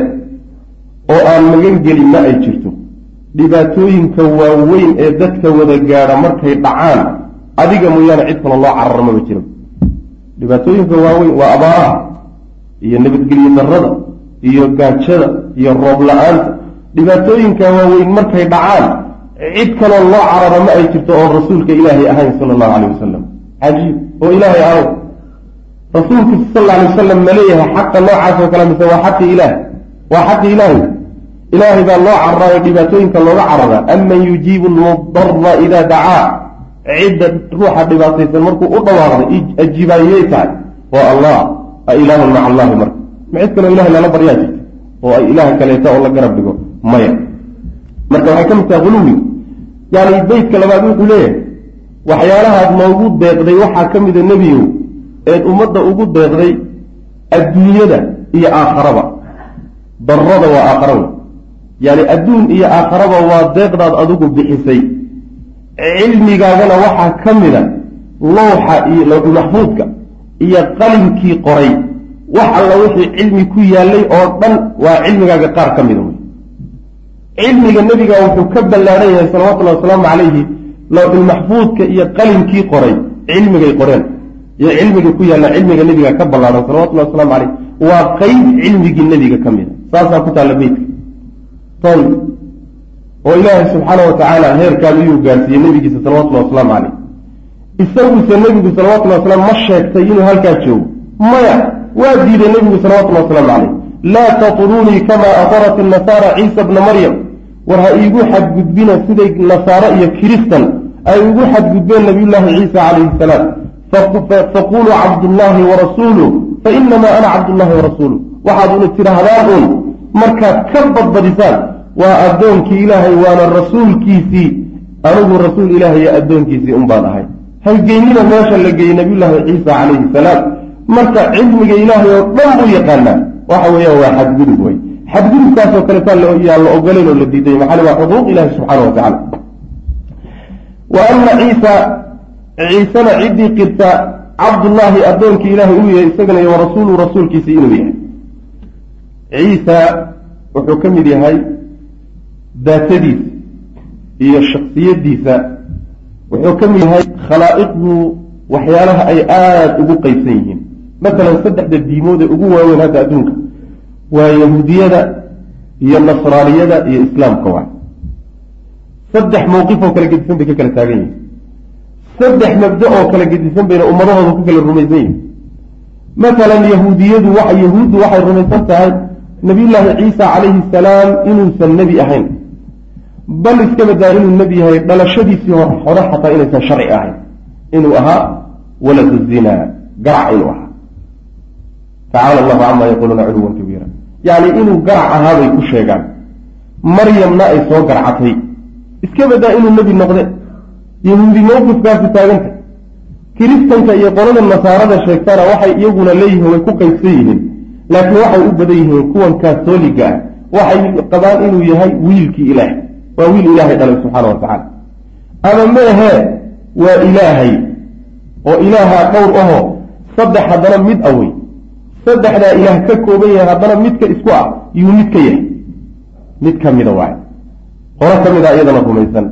oo aan magan gelin ma ay jirto dhibaatooyinka waaweyn ee dadka wada gaadha markay dhacaan adiga mooyaane cid kale loo cararo maba jiro dhibaatooyinka waaweyn waa abaaraha iyo nabadgelyo darrada iyo gaajada iyo roob la-aanta dhibaatooyinka waaweyn markay dhacaan cid kaloo loo cararo ma ay jirto oon rasuulka ilaahay ahayn sala allahu caleyh wasalam cajiib oo ilaahay ahow rasuulkiisa sal alla alay wasalam ma leeyahay xaqa noocaas oo kale mise waa xaqi ilaah waa xaqi ilaahay ilaahay baa loo cararayo dhibaatooyinka looga cararaa aman yujiibu almudara idaa dacaa cidda ruuxa dhibaataysan markuu u dhawaaqday ajiibaayey tahay waa allah a ilaahun maca allahi marka ma cid kaloo ilahay lala baryaa jirta oo ay ilaah kaleeta oo la garab dhigo maya marka waxay ka mid tahay guluwi yani beytka labaad wuxuu leeyahay waxyaalahaad noogu deeqday waxaa ka mida nebiyow eed ummadda ugu deeqday adduunyada iyo aakharaba darada waa aakhara wey yani adduun iyo aakharaba waa deeqdaad adigu bixisay cilmigaagana waxaa ka mida lowxa iyo lowxulmaxfuudka iyo qalinkii qoray wax alla wixii cilmi ku yaallay oo dhan waa cilmigaaga qaar ka mida wey cilmiga nebiga wuxuu ka ballaaran yahay salawatullahi wasalaamu calayhi lowxulmaxfuudka iyo qalinkii qoray cilmigay qoreen iyo cilmiga ku yaalla cilmiga nebiga ka ballaaran salawatullahi wasalaamu caleyh waa qeyb cilmigii nebiga ka mida saasaa ku taalla beytka ton oo ilaahay subxaana wa tacaala heerkaan iyuu gaarsiiyey nebigiisa salawatullahi wasalaamu caleyh isaguse nebigu salawatullahi wasalaam ma sheegtay inuu halkaa joogo maya waa diiday nebigu salawatullahi wasalaamu caleyh laa tatrunii kamaa atarat inasaara ciisa bna maryam war ha iigu xadgudbina siday nasaaro iyo kiristan ay ugu xadgudbeen nabiyullaahi ciisa calayhi salaam faquluu cabdullaahi warasuuluh fainamaa ana cabdullaahi warasuuluh waxaad una tidhaahdaan uun markaad ka badbadisaan waa addoonkii ilaahay waana rasuulkiisii anigu rasuul ilaahay iyo addoonkiisii un baan ahay haygeynina meesha la geeyey nabiyullaahi ciisa calayhi salaam marka cilmiga ilaahay oo dhan buu yaqaanaa waxa weeyaan waa xadgudub wey xadgudubkaasoo kaleetaa yaan la ogolayn oo la diiday maxaa waa xuquuq ilahi subxaana wa tacala wa ana ciisa ciisena ciddii qirta cabdullaahi addoonkii ilaahay inuu yahay isagana iyo warasuuluhu rasuulkiisii inuu yahay ciisa wuxuu ka mid yahay daatadiisa iyo shaksiyadiisa wuxuu ka mid yahay khalaa'iqdu waxyaalaha ay aada ugu qeybsan yihiin. masalan saddexda diimood ee ugu waaweyn hadda adduunka waa yahuudiyada iyo nasraaniyada iyo islaamka waay. saddex mawqif oo kala gedisan bay ka kala taagan yihin, saddex mabda oo kala gedisan bayna ummadahooda ku kala rumaysan yihin. masalan yahuudiyadu wa yahuuddu waxay rumaysan tahay nabiyullaahi ciisa calayhi salaam inuusan nebi ahayn, bal iska badaa inuu nebi yahay dhalashadiisii hore xataa inaysan sharci ahayn, inuu ahaa waladu zinaa, garac inuu ahaa. tacaala allahu camaa yaquuluuna culuwan kabiira, yacni inuu garac ahaa bay ku sheegaan. maryamna ay soo garcatay, iska badaa inuu nebi noqde. yahuudi mawqifkaasi taaganta. kiristanka iyo qolada nasaarada sheegtana waxay iyaguna leeyihiin way ku qaybsan yihiin, laakiin waxay u badan yihiin kuwan kaatooliga ah waxay qabaan inuu yahay wiilkii ilaahay, waa wiil ilaahay dhalay subxaana wa tacaala. ama meehee waa ilaahay oo ilaaha dhowr ahoo saddex haddana mid awey, saddexdaa ilaah ka kooban yahay haddana midka isku ah yuu mid ka yahay, mid ka mida waay. hore ka mid a iyadana rumaysan.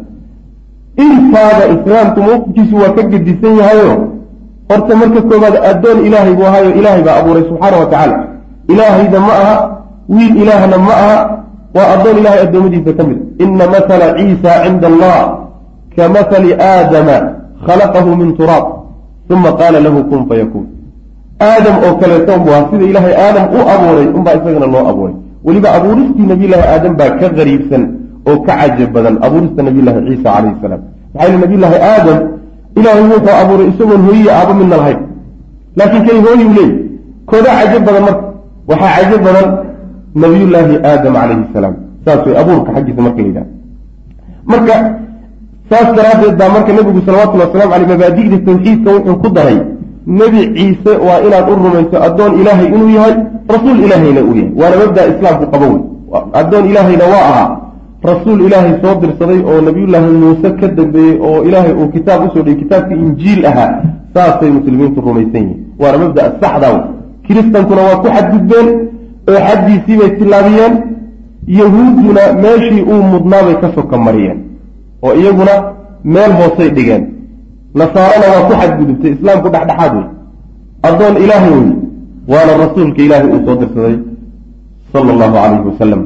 intaada islaamku mawqifkiisu waa ka gedisan yahayo horta marka koobaad addoon ilaahay buu ahaayo ilaahay baa abuuray subxaana wa tacaala. ilaahayda ma aha, wiil ilaahna ma aha, waa addoon ilahay addoommadiisa ka mid. ina mathala ciisa cinda allah ka mathali aadama khalaqahu min turaab uma qaala lahu kun fayakuun. aadam oo kaleeto buu ahaa, sida ilaahay aadam u abuuray unbaa isagana loo abuuray. weliba abuuristii nabiyullaahi aadam baa ka qariibsan oo ka cajab badan abuurista nabiyullaahi ciisa calayhi salaam. maxaa yili nabiyullaahi aadam ilaahay wuxuu abuuray isagoon hooyiya aabo midna lahayn, laakiin kay hooyuu leey koodaa cajab badan. marka waxaa cajab badan nabiyullaahi aadam calayhi salaam. saas way abuurka xaggiisa marka la yidhaha. marka saas daraaddeed baa marka nebigu salawatullhi wasalamu caleyh mabaadi'da tawxiidka wuxuu ku daray nebi ciise waa inaad u rumayso addoon ilaahay inuu yahay, rasuul ilaahayna uu yahay. waana mabda islaamku qabo wey. addoon ilaahayna waa ahaa, rasuul ilaahay soo dirsaday oo nabiyullaahi muuse ka dambeeyey oo ilaahay uu kitaab usoo dhigay, kitaabkii injiil ahaa. saasay muslimiintu rumaysan yihin, waana mabda saxdaa wey. kiristankuna waa ku xadgudbeen oo xaddiisii bay tillaabiyeen. yahuudduna meeshii uu mudnaabay ka soka mariyeen oo iyaguna meel hoosay dhigeen. nasaarana waa ku xadgudubtay, islaamku dhexdhexaad wey. addoon ilaahay wey, waana rasuulka ilaahay uu soo dirsaday sala allahu calayhi wasalam.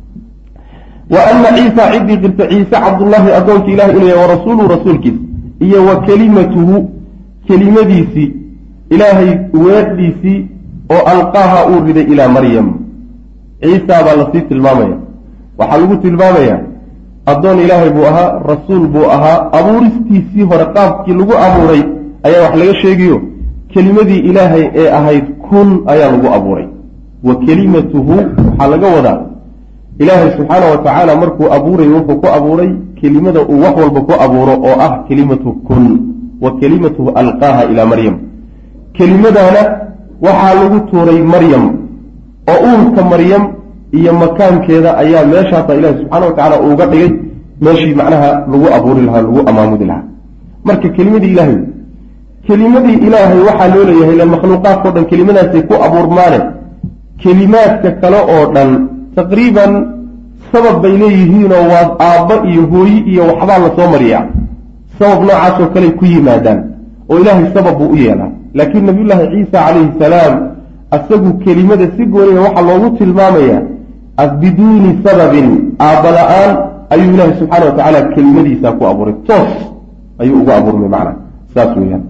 wa ana ciisa ciddii qirta ciise cabdullaahi addoonka ilahay inuu yahay, wa rasuuluhu rasuulkiisa, iyo wa kelimatuhu kelimadiisii ilaahay weedhiisii oo alqaaha uu riday ilaa maryam. ciisa baa lasii tilmaamaya, waxaa lagu tilmaamayaa addoon ilaahay buu ahaa, rasuul buu ahaa. abuuristiisii hore qaabkii lagu abuuray ayaa wax laga sheegayo, kelimadii ilaahay ee ahayd kun ayaa lagu abuuray. wa kelimatuhu waxaa laga wadaa ilaahay subxaana wa tacaala markuu abuuray wuxuu ku abuuray kelimada uu wax walba ku abuuro oo ah kelimatu kun. wa kelimatuhu alqaaha ilaa maryam. kelimadaana waxaa lagu tuuray maryam oo uurka maryam iyo makaankeeda ayaa meeshaasa ilaahi subxaana wa tacaala uuga dhigay meeshii macnaha lagu abuuri lahaa, lagu amaamudi lahaa. marka kelimadii ilaahay kelimadii ilaahay waxaa loo leeyahay ila makhluuqaadkao dhan kelimadaasay ku abuurmaane, kelimaadka kale oo dhan taqriiban sabab bay leeyihiinoo waa aabba iyo hooyi iyo waxbaa la soo mariyaa. sabab noocaasoo kaley ku yimaadaan oo ilaahay sabab buu u yeelaa. laakiin nabiyullaahi ciisa calayhi salaam asagu kelimada si gooniya waxaa loogu tilmaamayaa biduuni sababin, aabba la-aan ayuu ilaahi subxaana wa tacaala kelimadiisaa ku abuuray, toos ayuu ugu abuurmay macna saas weeyaan.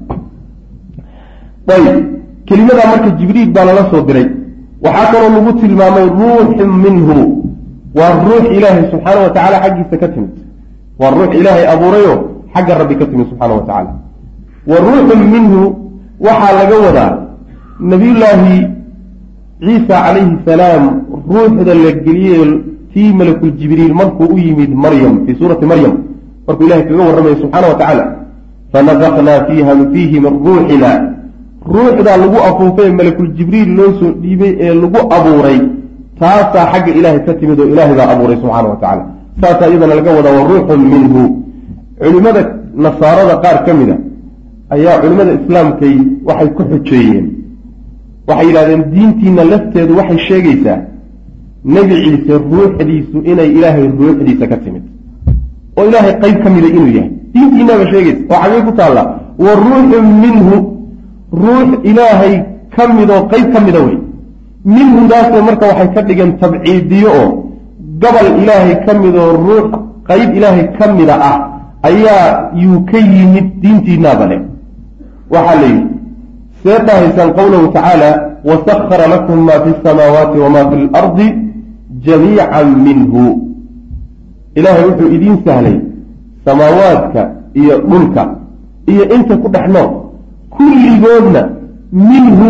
ayb kelimadaa marka jibriil baa lala soo diray. waxaa kaloo lagu tilmaamay ruuxun minhu, waa ruux ilaahay subxaana wa tacaala xaggiisa ka timid, waa ruux ilaahay abuurayoo xagga rabbi ka timid subxaana wa tacaala. wa ruuxun minhu waxaa laga wadaa nabiyullaahi ciisa calayhi salaam ruuxda la geliyey tii malakul jibriil markuu u yimid maryam fii suurati maryam, markuu ilahay kaga warramaya subxaana wa tacaala, fanafaknaa fiiha fiihi min ruuxina, ruuxdaa lagu afuufay malakul jibriil loo soo dhiibay ee lagu abuuray, taasaa xagga ilaahay ka timid oo ilaahay baa abuuray subxaana wa tacaala. saasaa iyadana laga wadaa wa ruuxun minhu. culimmada nasaarada qaar ka mid a ayaa culimmada islaamkay waxay ku xujeeyeen, waxay yidhahdeen diintiina lafteedu waxay sheegaysaa nebi ciise ruuxdiisu inay ilaahay ruuxdiisa ka timid oo ilaahay qayb ka mida inuu yahay diintiinaaba sheegaysa oo xagee ku taalla wa ruuxun minhu ruux ilaahay ka midoo qayb ka mida wey minhudaasoo marka waxay ka dhigeen tabciidiyo oo gobol ilaahay ka midoo ruux qayb ilaahay ka mida ah ayaa yuu ka yimid diintiinaaba leh waxaa la yidhi see dhahaysaan qowlahu tacaala wasahara lakum maa fi samaawaati wamaa fi lardi jamiican minhu ilaahay wuxuu idiin sahlay samaawaadka iyo dhulka iyo inta ku dhex nool kulligoodna minhu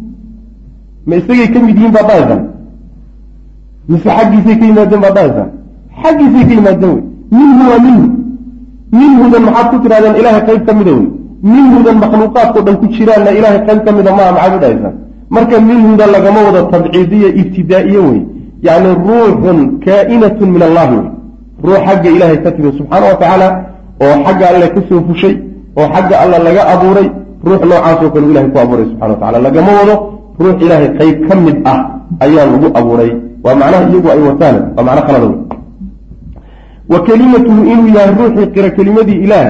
ma isagay ka mid yihiin baad dhahaysaan mise xaggiisay ka yimaadeen baad dhahaysaan xaggiisay ka yimaadeen wey minhu waa minhu minhudan maxaad ku tidhahdeen ilaahay qayb ka mida wey minhudan makhluuqaadkao dhan ku jiraanna ilaahay qayb ka mida maaha maxaad u dhahaysaan marka minhuda lagama wado tabciidiya ibtidaa'iye wey yacni ruuxun kaa'inatun min allahi wey ruux xagga ilaahay ka timi subxaana wa tacaala oo xagga alle ka soo fushay oo xagga alla laga abuuray ruux noocaasoo kale ilahay ku abuuray subxana wa tacala lagama wado ruux ilaahay qayb ka mid ah ayaa lagu abuuray waa macnaha iyagu ay wataan waa macno khalada wey wa kelimatuhu inuu yahay ruuxii qira kelimadii ilaah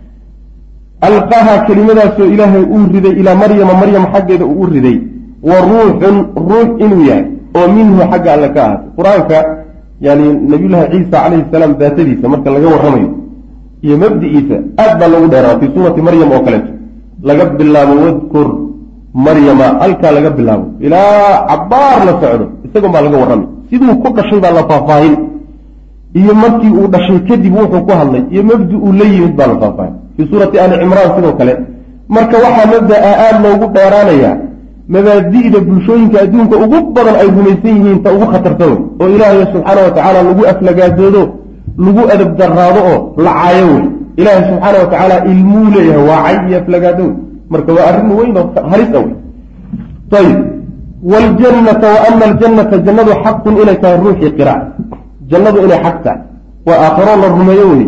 alqaha kelimadaasoo ilaahay uu riday ilaa maryama maryam xaggeeda uu u riday wa ruuxun ruux inuu yahay oo minhu xagga alle ka ahaatay qur-aanka yani nabiyullaahi ciisa calayhi salaam daatadiisa marka laga warramayo iyo mabdi'iisa aad baa lagu dheeraa fii suurati maryam oo kaleeto laga bilaabo wadkur maryama halkaa laga bilaabo ilaa cabbaar la socdo isagoon baa laga warramay siduu ku dhashay baa la faahfaahin iyo markii uu dhashay kadib wuxuu ku hadlay iyo mabdi uu la yimid baa la faahfaahin fii suurati ali cimraan sidoo kale marka waxaa mabda'a aada loogu dheeraanayaa mabaadi'da bulshooyinka adduunka ugu badan ay rumaysan yihiin ta ugu khatarta wey oo ilaahay subxaana wa tacaala lagu aflagaadoodo lagu adab daraado oo la caayo wey ilaahay subxaana wa tacaala ilmuu leeyahay waa cay iyo aflagaado wey marka waa arrin weyn oo halisa wey ayib waljannata wa ana aljannata jannadu xaqun inay tahay ruuxii qira jannadu inay xaq tahay waa aakharo la rumeeyo wey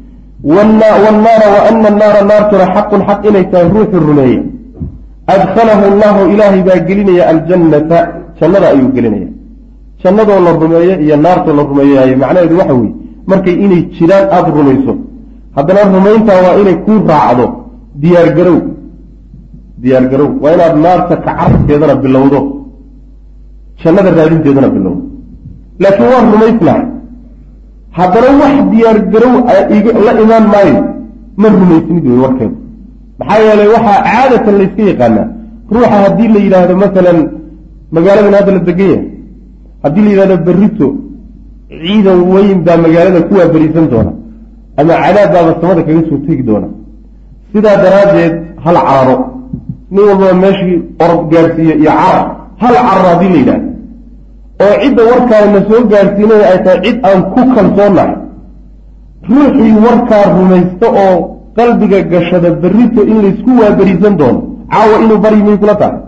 wanaara wa ana annaara naartuna xaqun xaq inay tahay ruuxii rumeeye adkhalahu allahu ilaahay baa gelinaya aljannata jannada ayuu gelinaya jannadoo la rumeeye iyo naartoo la rumeeyayo macnaheedu waxa weeye markay inay jiraan aada rumayso haddana rumayntaa waa inay kuu raacdo diyaargarow diyaargarow waa inaad naarta kacarabkeedana bilowdo jannada raadinteedana bilowdo laakiin waan rumaysnahay haddana wax diyaargarow la imaan maayo ma rumaysnid wey warkeedu maxaa yeelay waxaa caadatan layska yaqaanaa ruuxa haddii la yidhaahdo masalan magaaladan hadda la degan yahay haddii la yidhahdo berrito ciidan weyn baa magaalada kuwaa berisan doona ama cadaab baaba samada kaga soo tegi doona sidaa daraaddeed hal cararo nin walbaba meeshii orod gaadhsiiyo iyo carar hal cararo haddii la yidhahdo oo cidda warkaa na soo gaadhsiinaya ay tahay cid aan ku kalsoonahay ruuxii warkaa rumaysta oo qalbiga gashada berrito in laysku waaberisan doono caawa inuu bari may kula tahay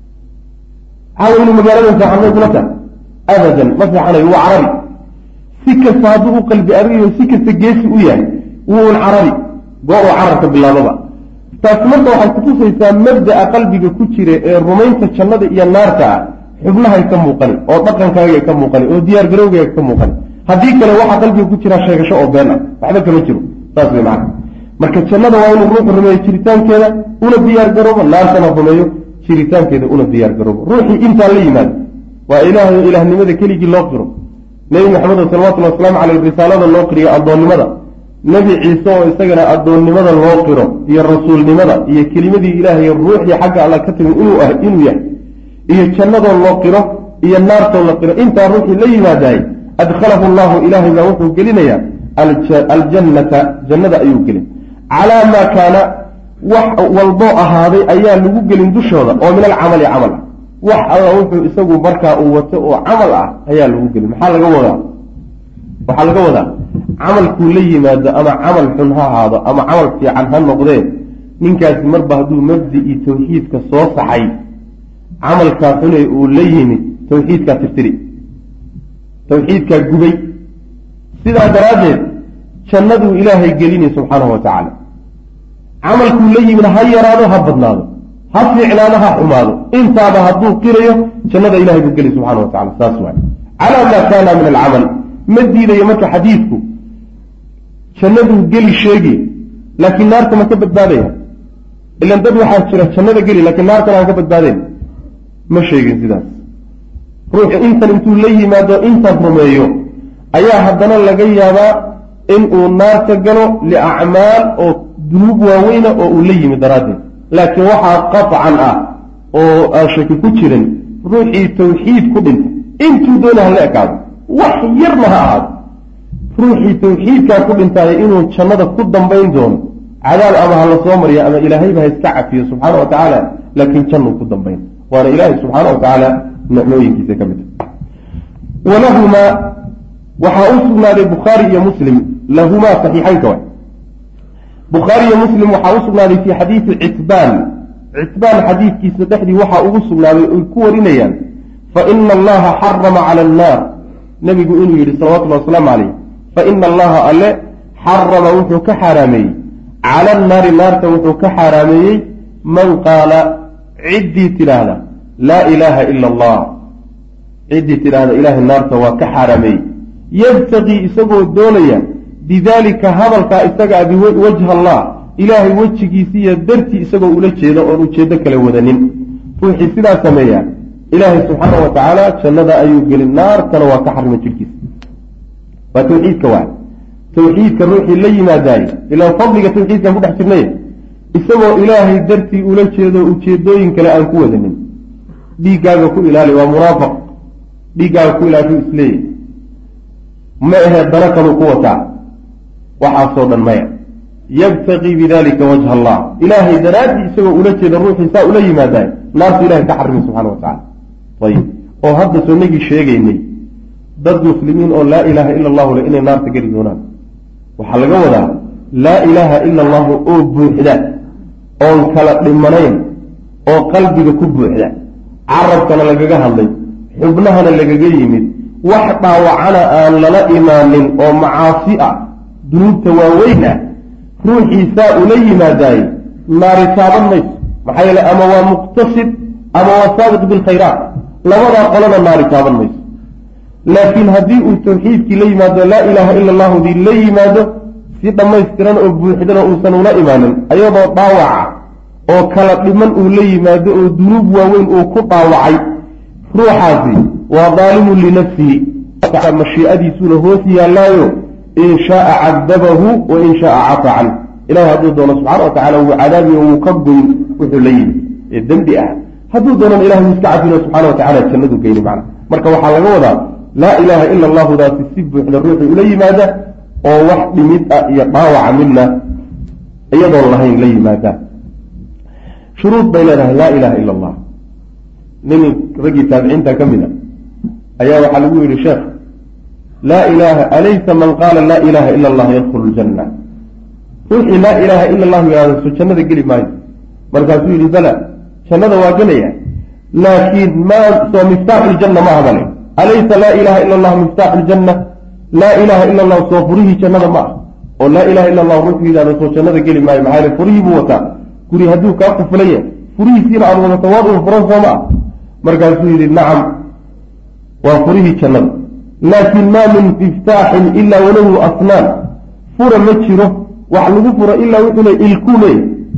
caawa inuu magaaladan seexan may kula tahay abadan ma seexanayo waa carabi si kasta hadduu u qalbi ariyo si kasta geesi u yahay wuun carabi goor-uu cararka bilaababa taas marka waxay kutusaysaa mabda'a qalbiga ku jira ee rumaynta jannada iyo naarta ah xubnahay ka muuqani oo dhaqankaaga ka muuqani oo diyaargarowgaaga ka muuqani haddii kale waxaa qalbiga ku jiraa sheegasho oo been ah waxba kama jiro saas way macana marka jannada waa inuu ruuxu rumeeyo jiritaankeeda una diyaar garoobo naartana rumeeyo jiritaankeeda una diyaar garoobo ruuxii intaa la yimaado waa ilaahay ilaahnimada keligii loo qiro nebi maxamed salawatullahi wasalaamu caleyh risaalada loo qiriyo addoonnimada nebi ciise oo isagana addoonnimada loo qiro iyo rasuulnimada iyo kelimadii ilaahay ruuxii xagga alla ka timi inuu ah inuu yahay iyo jannadoo loo qiro iyo naartoo la qiro intaa ruuxii la yimaadaayey adkhalahu allahu ilaahay baa wuxuu gelinayaa aljannata jannada ayuu gelin calaa maa kaana wax walboo ahaaday ayaa lagu gelin dushooda oo min alcamali camal ah wax alla wuxuu isagu markaa uu wato oo camal ah ayaa lagu gelin maxaa laga wadaa waxaa laga wadaa camalkuu la yimaado ama camal xun ha ahaado ama camal fiican ha noqdee ninkaasi marba hadduu mabdi-i tawxiidka soo saxay camalkaa xune uu la yimid tawxiidkaa tirtiri tawxiidkaa gubay sidaa daraaddeed jannaduu ilaahay gelinay subxaanahu wa tacaala camalkuu la yimid ha yaraado ha badnaado ha fiicnaado ha xumaado intaaba hadduu qirayo jannada ilahay buu geli subxana wa tacala saas waay calaa maa kaana min alcamal ma diidayo marka xadiidku jannaduu geli sheegi laakiin naarta ma ka badbaadaya ilan dad waxaa jira jannada geli laakiin naartana aan ka badbaadeen ma sheegin sidaas ruuxu intan intuu la yimaado intan rumeeyo ayaa haddana laga yaabaa in uu naarta galo liacmaal oo dunuub waaweyna oo uu la yimid daraaddeed laakiin waxaa qaطcan ah oo aan shaki ku jirin ruuxii tawxiid ku dhintay intuu doona hala ekaado wax yarna ha ahaado ruuxii tawxiidkaa ku dhintaayo inuu jannada ku dambayn doono cadaab ama ha la soo mariya ama ilaahayba ha iska cafiyo subxaana wa tacaala laakiin jannuu ku dambayn waana ilaahay subxaana wa tacaala nicmooyinkiisa ka mid walahumaa waxaa u sugnaaday bukhaari iyo muslim lahumaa saxiixaynka wa bukhaari iyo muslim waxaa u sugnaaday fii xadiidi citbaan citbaan xadiidkiisa dhexdii waxaa ugu sugnaaday oy ku warinayaan faina allaha xarama cala annaar nebigu inuu yidhi salawatullahi wasalaamu calayh faina allaha alle xarama wuxuu ka xaaraameeyey cala annaari naarta wuxuu ka xaaraameeyey man qaala ciddii tidhaahda laa ilaaha ila allah ciddii tidhaahda ilaahay naarta waa ka xaaraameeyey yabtaqii isagoo doonaya bidaalika hadalkaa isagaa biwajha allah ilaahay wejigiisiiyo dartii isagoo ula jeeda oon ujeeddo kale wadanin ruuxii sidaa sameeya ilaahay subxaana wa tacaala jannada ayuu gelin naartana waa ka xarima jirkiisa waa tawxiidka waa tawxiidka ruuxii la yimaadaaye ilaa fadliga tawxiidkaan ku dhex jirnay isagoo ilaahay dartii ula jeedo ujeedooyin kale aan ku wadanin dhiiggaaga ku ilaali waa munaafaq dhiiggaaga ku ilaali uu isleeyahy ma ahee dana kaluu ku wataa waxaasoo dhan maya yabtaqii bidalika wajha allah ilaahay daraaddii isagoo ula jeeda ruuxii saa ula yimaadaay naartu ilahay ka xarimi subxana wa tacala ayib oo hadda soonagii sheegaynay dad muslimiin oo laa ilaaha ila allahu le inay naarta geli doonaan waxaa laga wadaa laa ilaaha ila allahu oo buuxda oon kala dhimanayn oo qalbiga ku buuxda carabkana lagaga hadlay xubnahana lagaga yimid wax dhaawacana aan lala imaanin oo macaasi ah dunuubta waaweyn ah ruuxiisaa ula yimaadaaye naari taaban mayso maxaa yeele ama waa muqtasid ama waa saabiq bilkhayraat labadaa qolana naari taaban mayso laakiin haddii uu tawxiidkii la yimaado laa ilaaha ila allahudii la yimaado si dhammaystiran oo buuxdana uusan ula imaanin ayadoo dhaawaca oo kala dhiman uu la yimaado oo dunuub waaweyn uu ku dhaawacay ruuxaasi waa daalimun linafsihi mashiicadiisuuna hoos yaallaayo in shaaa cadabahu wa in shaaa cafa canh ilahay hadduu doono subxaana wa tacala wuu cadaabiyo wuu ka goyn wuxuu la yimi ee dembi ah hadduu doonana ilahay wuu iska cafino subxana wa tacala jannadu geyni macna marka waxaa laga wadaa laa ilaaha ila allahudaasi si buuxda ruuxii ula yimaada oo wax dhimid ah iyo dhaawaca midna iyadoon lahayn la yimaada shuruud bay leedahay laa ilaha ila allah nin raggii taabiciinta ka mid a ayaa waxaa lagu yidhi sheekh laa ilaaha alaysa man qaala laa ilaaha ila allah yadkhulu ljanna ruuxii laa ilaaha ila allahu yihahdo so jannada geli maayo markaasuu yidhi bala jannada waa gelaya laakiin ma soo miftaaxu ljanna ma hadale alaysa laa ilaha ila allah miftaaxu ljanna laa ilaha ila allah soo furihii jannada ma ah oo laa ilaha ila allah ruuxuu yidhahdo soo jannada geli maayo maxaa yele furihii buu wataa guri hadduu kaa qufulan yahay furihiisiina aada wadato waad uu furan soo ma ah markaasuu yidhi nacam waa furihii jannada laakin maa min miftaaxin ilaa walahu asnaan fura ma jiro wax lagu furo ilaa wuxuu le ilkume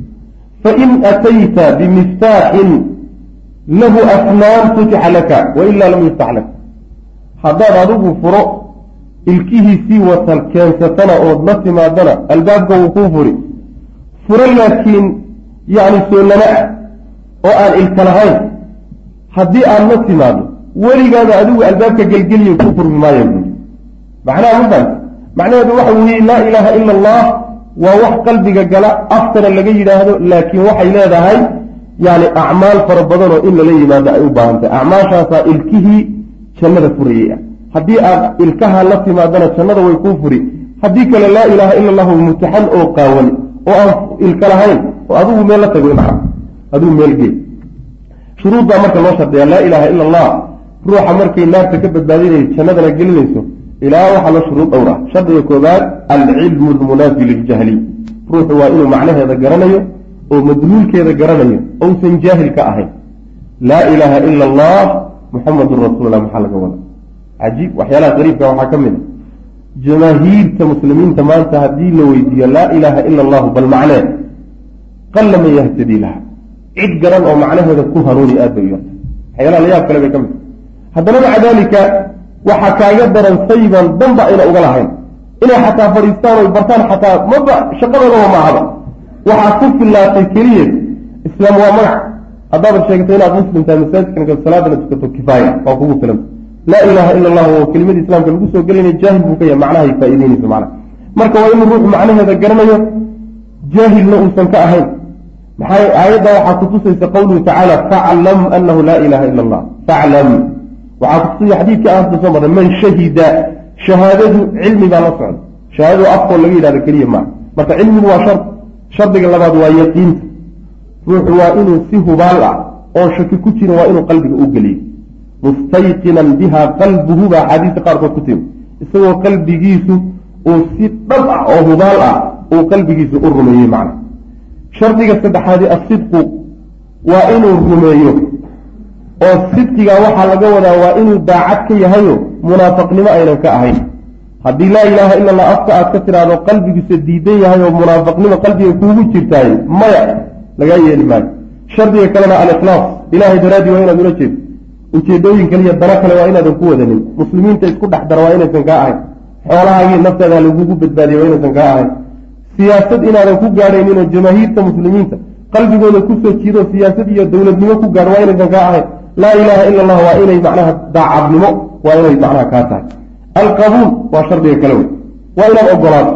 fain atayta bimiftaaxin lahu asnaan futixa laka wailaa lam yuftax laka haddaad adigu furo ilkihiisii wata keensatana ood la timaadana albaabka wuu kuu furi furo laakiin yacni soo lama ah oo aan ilka lahayn haddii aad la timaado weligaada adigu albaabka gelgeliyo ku furmi maayo buuri macnaha mafahanta macnaheedu waxa weeye laa ilaaha ila allah waa wax qalbiga gala aftana laga yidhaahdo laakiin waxay leedahay yani acmaal fara badan oo in lala yimaado ay u baahantahy acmaashaasaa ilkihii jannada furayey ah haddii aad ilkaha la timaadana jannada way kuu furi haddii kale laa ilaaha ila allahu mutaxan oo qaawan oo aan ilka lahayn oo adigu meel la tago maca adigu meel gee shuruuddaa marka loo shardiyaa laa ilaaha ila allah ruuxa markay naarta ka badbaadinayso jannadana gelinayso ilaa waxaa la shuruud dhowr ah shardiga koobaad alcilmu almunaafi liljahli ruuxu waa inuu macnaheeda garanayo oo madluulkeeda garanayo ousan jaahil ka ahayn laa ilaaha ila allah muxamadun rasuulullah maxaa laga wada cajiib waxyaalaha qariibka waxaa ka mid a jamaahiirta muslimiinta maanta haddii la weydiiyo laa ilaaha ila allahu bal macnee qalla man yahtadii laha cid garan oo macnaheeda ku hanuuni aad bay u yarta waxyaalaha layaab kale bay ka mid haddana maca daalika waxaa kaaga daran sayban danba ayna uga lahayn inay xataa fadhiistaan oy bartaan xataa maba shaqadoodaba maahaba waxaa ku fillaatay keliya islaam waa magac haddaadan sheegatay inaad muslim tahay masaajidka salaadana tukato kifaaya waa kugu filanta laa ilaaha ila allah oo kelimadii islaamka lagu soo gelinaya jaahil buu ka yahay macnahay faa'iideynaysa macnaha marka waa inuu ruuxu macnaheeda garanayo jaahilna uusan ka ahayn maxay aayadda waxaa kutusaysa qawluhu tacaala faclam anahu laa ilaha ila allah faclam waxaa kutusaya xadiidka aan hadda soo marray man shahida shahaadadu cilmi baa la socda shahaadadu afkoo laga yidhahdo keliya maa marka cilmigu waa shard shardiga labaad waa yaqiinta ruuxu waa inuu si hubaal ah oo shaki ku jira waa inuu qalbiga u geliyo mustayqinan biha qalbuhu baa axaadiista qaarkood ku timi isagoo qalbigiisu uu si dhab ah oo hubaal ah uu qalbigiisu u rumeeyey macna shardiga saddexaadi asidqu waa inuu rumeeyo oo sidqigaa waxaa laga wadaa waa inuu daacad ka yahayo munaafaqnimo aynan ka ahayn haddii laa ilaaha ila allah afka aad ka tidhaahdo qalbigiisa diidan yahay oo munaafaqnimo qalbiga kuugu jirtaay maya lagaa yeeli maayo shardiga kalena alikhlaas ilaahay daraaddii waa inaad ula jeedo ujeedooyin kaliya dano kale waa inaadan ku wadanin muslimiinta isku dhex dara waa inaysan kaa ahayn xoolahaagii naftaada lagugu badbaadiya waa inaysan kaa ahayn siyaasad inaadan ku gaadhaynin oo jamaahiirta muslimiinta qalbigooda kusoo jiido siyaasad iyo dowladnimo ku gaadho waa inaysan kaa ahayn laa ilaaha ila allah waa inay macnaha daacadnimo waa inay macnaha kaa tahay alqabuul waa shardiga kale wey waa inaad ogolaato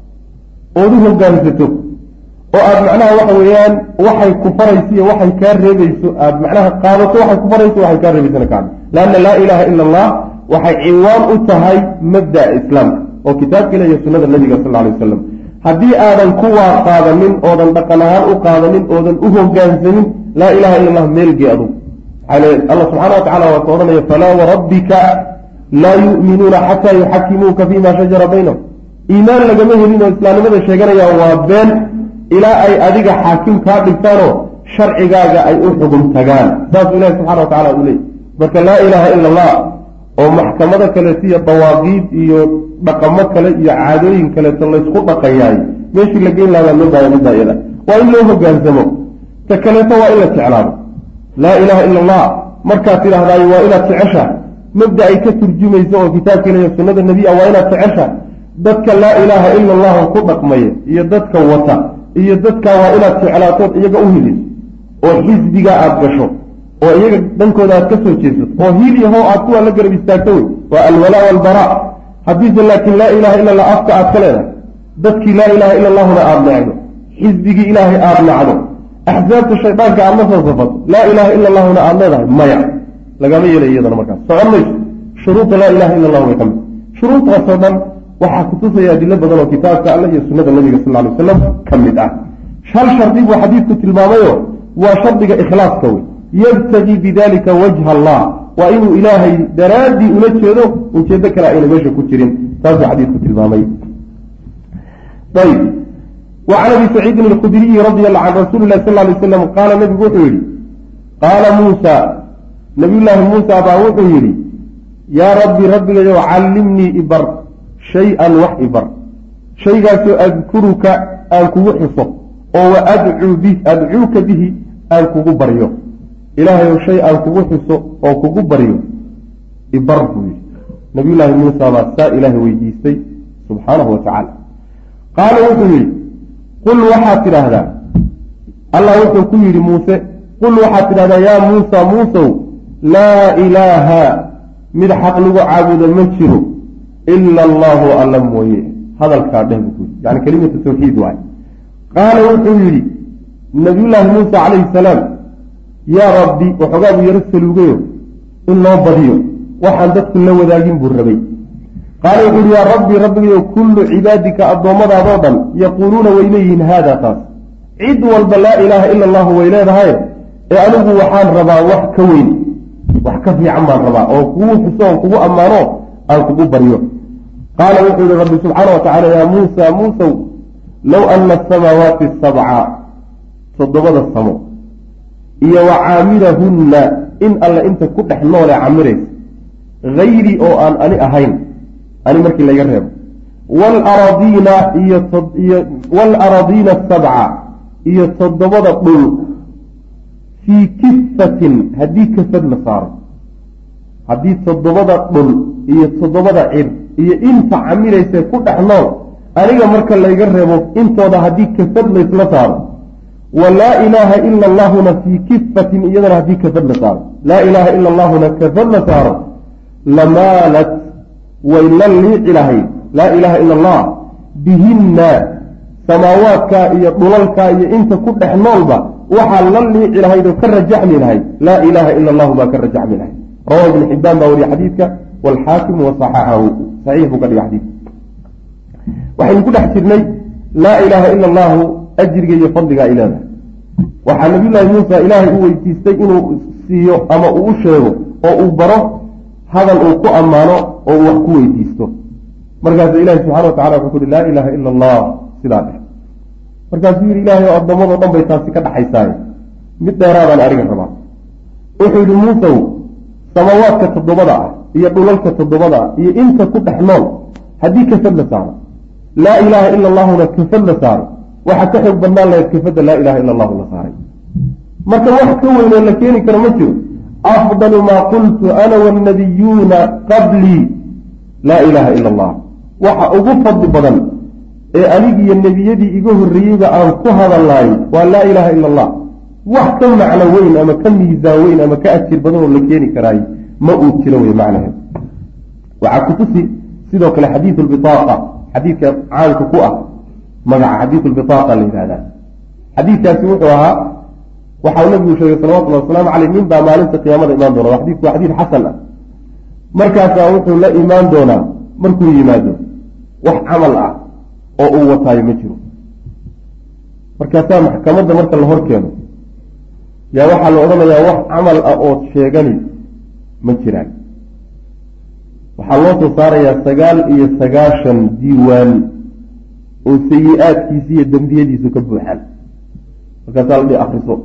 ood u hogaansato oo aada macnaha waxa weeyaan waxay ku farayso iyo waxay kaa reebayso aada macnaha qaadato waxay ku farayso waxay kaa reebaysana kaada leanna laa ilaaha ila allah waxay ciwaan u tahay mabda'a islaamka oo kitaabka ilahi iyo sunnada nabiga sal alay wasalam haddii aadan kuwaa qaadanin oodan dhaqan ahaan u qaadanin oodan u hogaansanin laa ilaha ila allah meelgee adugu allah subxaana wa tacala waa ka odhanaya falaa warabbika laa yu'minuuna xataa yuxakimuuka fima shajara baynahum iimaan lagama helin oo islaamnimada sheeganaya waa been ilaa ay adiga xaakim kaa dhigtaanoo sharcigaaga ay u xugum tagaan saasuu ilahi subxana wa tacala uu leeyay marka laa ilaaha ila allah oo maxkamado kaleeto iyo dawaaqiid iyo dhaqamo kale iyo caadooyin kaleeto laysku dhaqayaay meeshii la geyn lahaa loo baaya middaa iyada waa in loo hogaansamo ta kaleeto waa in la jeclaado laa ilaaha ila allah markaad tidhaahdaayo waa inaad jecesha mabda ay ka turjumayso oo kitaabka ilahi sunnada nebiya waa inaad jecesha dadka laa ilaaha ila allahu ku dhaqmaya iyo dadka wata iyo dadkaa waa inaad jeclaatood iyaga u hiliso oo xisbigaa aada gasho oo iyaga dhankooda aad ka soo jeesato oo hil yahow aad kuwaa la garab istaagto wey waa alwalaa walbaraa haddiise laakiin laa ilaha ila allah afka aad ka leedahay dadkii laa ilaha ila allahuna aada necdo xisbigii ilaahay aada nacdo axsaabta shaydaanka aada la soo safato laa ilaha ila allahuna aada leedahay maya lagama yeelay iyadana markaas socon mayso shuruudda laa ilaha ila allahu way ka mid shuruuddaasoo dhan waxaa kutusaya adilo badan oo kitaabka alla iyo sunnada nabiga sal alay wasalam ka mid ah hal shardi buu xadiidku tilmaamayo waa shardiga ikhlaaska wey yabtagii bidalika wajha allah waa inuu ilaahay daraaddii ula jeedo ujeedo kale ayna meesha ku jirin saasuu xadiidku tilmaamay ayb wacan abi saciidin alkhudriyi radi allahu can rasuuli lahi sal lay slam qaala nabigu wuxuu yihi qaala muusa nabiyullaahi muusa baa wuxuu yidhi yaa rabbi rabbigayow callimnii ibar shay-an wax ibar shaygaasoo adkuruka aan kugu xuso oo wa adcuu bi adcuuka bihi aan kugu baryo ilaahayow shay aan kugu xuso oo kugu baryo ibar buu yidhi nabiyullaahi muusa baa saa ilaahay weydiistay subxaanahu wa tacaala qaala wuxuu yidhi qul waxaad tidhaahdaa allah wuxuu ku yidhi muuse qul waxaad tidhahdaa yaa muusa muusow laa ilaaha mid xaq lagu caabudo ma jiro ila allahu alla mooye hadalkaa dheh buu ku yidhi yani kelimatu tawxiid waaye qaala wuxuu yidhi nabiyullaahi muusa calayhi salaam yaa rabbi waxoogaa buu yaro saluugayo in loo badiyo waxaan dadku la wadaagin buu rabay qaala wuxuu yihi yaa rabbi rabbigayo kullu cibaadika addoommadaadoo dhan yaquuluuna way leeyihiin haada taas cid walba laa ilaaha ila allahu way leedahay ee anigu waxaan rabaa wax ka weyn wax ka fiican baan rabaa oo kugu xuso oon kugu ammaano aan kugu baryo qaala wuxuu yihi rabbi subxaana wa tacala yaa muusa muusow low ana asamaawaati asabca toddobada samo iyo wa caamirahunna in alle inta ku dhex noolee camiraysa hayri oo aan ani ahayn ani markii laga reebo waalaradiina iyo iyo waalaradiina asabca iyo toddobada dhul fii kifatin haddii kafad la saaro haddii toddobada dhul iyo toddobada cir iyo inta camilaysa ku dhex nool aniga marka layga reebo intooda haddii kafad laysla saaro wa laa ilaaha ila allahuna fii kifatin iyadana haddii kafad la saaro laa ilaaha ila allahuna kafad la saaro lamaalat way la liici lahayd laa ilaaha ila allah bihinna samaawaadka iyo dhulalka iyo inta ku dhex noolba waxaa la liici lahayd oo ka rajaxmi lahayd laa ilaaha ila allahu baa ka rajaxmi lahayd rawa ibn xibbaan baa wariye xadiidka waalxaakimu wasaxaxahu saxiix buu ka dhiga xadiidka waxaynu ku dhex jirnay laa ilaaha ila allahu ajriga iyo fadliga ay leedahay waxaa nabiyullaahi muusa ilaahay u weydiistay inuu siiyo ama uu u sheego oo uu baro hadal uu ku ammaano oo uu wax ku weydiisto markaasuu ilahi subxana wa tacala wuxuu ku uhi laa ilaaha ila allah sidaa dheh markaasuu yihi ilaahay oo addoommadoo dhan bay taasi ka dhaxaysaaye mid dheeraadaan ariga rabaa wuxuu yihi muusow samaawaadka toddobada ah iyo dhulalka toddobada ah iyo inta ku dhex nool haddii kafad la saaro laa ilaaha ila allahuna kafad la saaro waxaa ka xoog badnaan lahayd kafadda laa ilaha ila allahu la saaray marka wax ka weynoo la keeni karo ma jiro afdalu maa qultu ana wannabiyuuna qablii laa ilaaha ila allah waxa ugu fadli badan ee anigiiyo nebiyadii iga horreeyeyba aan ku hadalnaay waa laa ilaaha ila allah wax ka macno weyn ama ka miisaan weyn ama ka ajir badanoo la keeni karaay ma uu jiro wey macnaheed waxaa kutusi sidoo kale xadiidu lbitaaqa xadiidka caanka ku ah magaca xadiidu lbitaaqa la yihahdaa xadiidkaasi wuxuu ahaa waxau nabigu sheegay salawatullahi wasalaamu caleyh nin baa maalinta qiyaamada imaan doona xadiidku waa xadiid xasan ah markaasaa wuxuu la imaan doonaa markuu yimaado wax camal ah oo uu wataayo ma jiro markaasaa maxkamadda marka la hor keeno yaa waxaa la odhanayaa wax camal ah ood sheegani ma jiraan waxaa loo soo saarayaa sagaal iyo sagaashan diiwaan oo sayi-aadkiisi iyo dembiyadiisu ka buuxaan markaasaa la dhihi akriso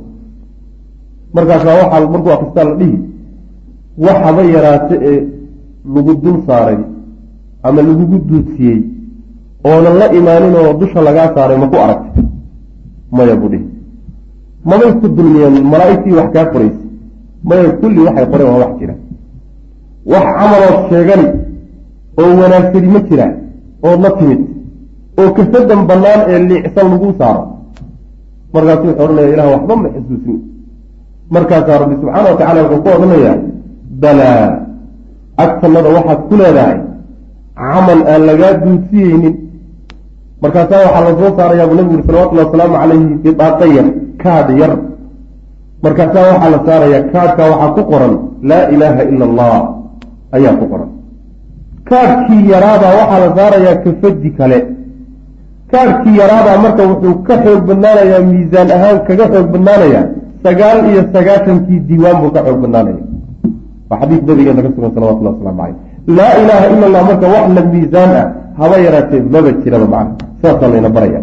markaasaa waxaa markuu akristaa la dhihi waxaba yaraate ee lagu dul saaray ama lagugu duudsiyey oonan la imaanin oo dusha lagaa saaray ma ku aragtay maya buu dhihi mabay ku dulmiyeen malaa'igtii wax kaa qoraysa maya kulli waxay qoreen waa wax jira wax camalood sheegani oo wanaagsani ma jiraan ood la timid oo kasadan bannaan ee liicsan lagu saaro markaasuu wuxuu odhanaya ilah waxba ma xusuusin markaasaa rabbi subxaana wa tacala wuxuu ku odhanayaa balaa agtannada waxaad ku leedahay camal aan lagaa duudsiyeynin markaasaa waxaa la soo saarayaa buu nabigu uri salawatullahi wasalaamu calayhi bidaaqa yar kaadh yar markaasaa waxaa la saarayaa kaadhkaa waxaa ku qoran laa ilaaha ila allah ayaa ku qoran kaadhkii yaraadaa waxaa la saarayaa kafadi kale kaadhkii yaraadaa marka wuxuu ka xoog badnaanayaa miisaan ahaan kaga xoog badnaanayaa sagaal iyo sagaashankii diiwaan buu ka xoog badnaanaya waa xadiis nabigeena ka sugan salawatullahi waslamu caleyh laa ilaaha ila allah marka wax la miisaan ah haba yaraatee maba jiraba macna saasaa layna baraya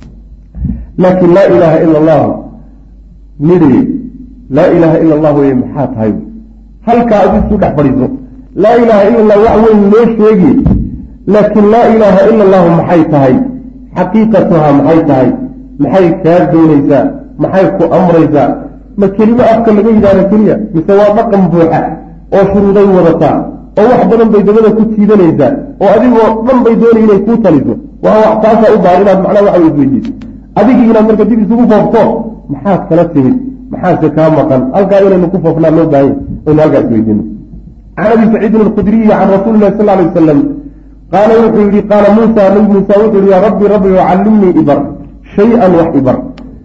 laakiin laa ilaaha ila allahu nidhi laa ilaaha ila allah wey maxaa tahay halkaa ad isu dhex fadhiiso laa ilaaha ila allah wax weyn loo sheegi laakiin laa ilaaha ila allahu maxay tahay xaqiiqatuhaa maxay tahay maxay kaa doonaysaa maxay ku amraysaa ma kelimo afka laga yidhaahdo keliya mise waa dhaqan buuxa oo shuruuday wadataa oo wax badan bay dabada ku jiidanaysaa oo adigoo dhan bay doonay inay kuu taliso waa wax taasaa u baahan inaad macnaha waxa isweydiiso adigii inaad marka dib isugu foofto maxaad kala timid maxaase kaa maqan halkaa inaynu ku foofnaa loo baahanya aynu halkaa isweydiino can abi saciidin alkhudriyi can rasuuli illahi sal alay wasalam qaala wuxuu yihi qaala muusa nabi muusa wuxuu yihi yaa rabbi rabbigo callimnii ibar shay-an wax ibar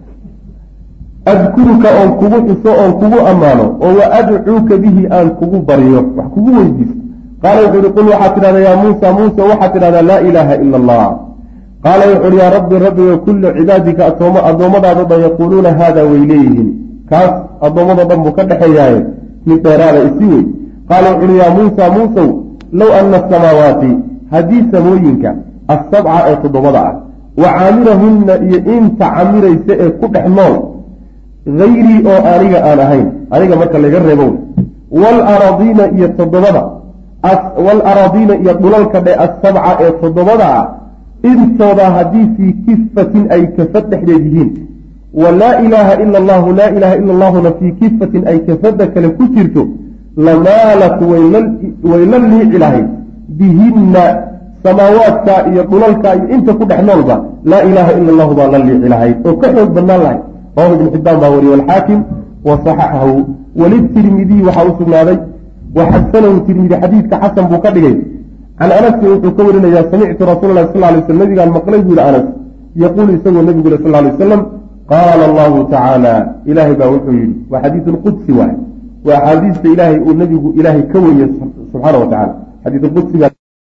adkuruka oon kugu xuso oon kugu ammaano oo wa adcuuka bihi aan kugu baryo wax kugu weydiiso qaala wuxuu yihi qul waxaad tidhahdaa yaa muusa muusa waxaad tidhahdaa laa ilaaha ila allah qaala wuxuu yihi yaa rabbi rabbigo kullu cibaadika adooma addoommadaado dhan yaquuluuna haada way leeyihiin kaas addoommado dhan buu ka dhexeeyaaye mid dheeraada isi wey qaala wuxuu yihi yaa muusa muusow low ana asamaawaati haddii samooyinka assabca ee toddobada ah wa caamirahunna iyo inta camiraysa ee ku dhex nool hayrii oo aniga aan ahayn aniga marka laga reebo waalaradiina iyo toddobada waalaraadiina iyo dhulalka dhe assabca ee toddobada ah intooda haddii fii kifatin ay kafad dhexdeed yihiin wa laa ilaaha ila allahu laa ilaaha ila allahuna fii kifatin ay kafadda kale ku jirto lamaalat way la liici lahayd bihinna samaawaadka iyo dhulalka iyo inta ku dhex noolba laa ilaaha ila allahu baa la liici lahayd oo ka xoog badnaan lahayd rawahu ibnu xibbaan baa wariye walxaakim wa saxaxahu walitirmidiy waxaa u sugnaaday waxasanahu tirmidi xadiidka xasan buu ka dhigay can anasin wuxuu ka warinayaa samictu rasuula lahi sal lay sl nabigaan maqlay buu yihi anas yaquulu isagoo nebigu yiri sal lay wasalam qaala allahu tacaala ilaahay baa wuxuu yidhi waa xadiidu lqudsi waay waa axaadiista ilaahay uu nebigu ilaahay ka weriye subxaana wa tacala xadiiqudsiga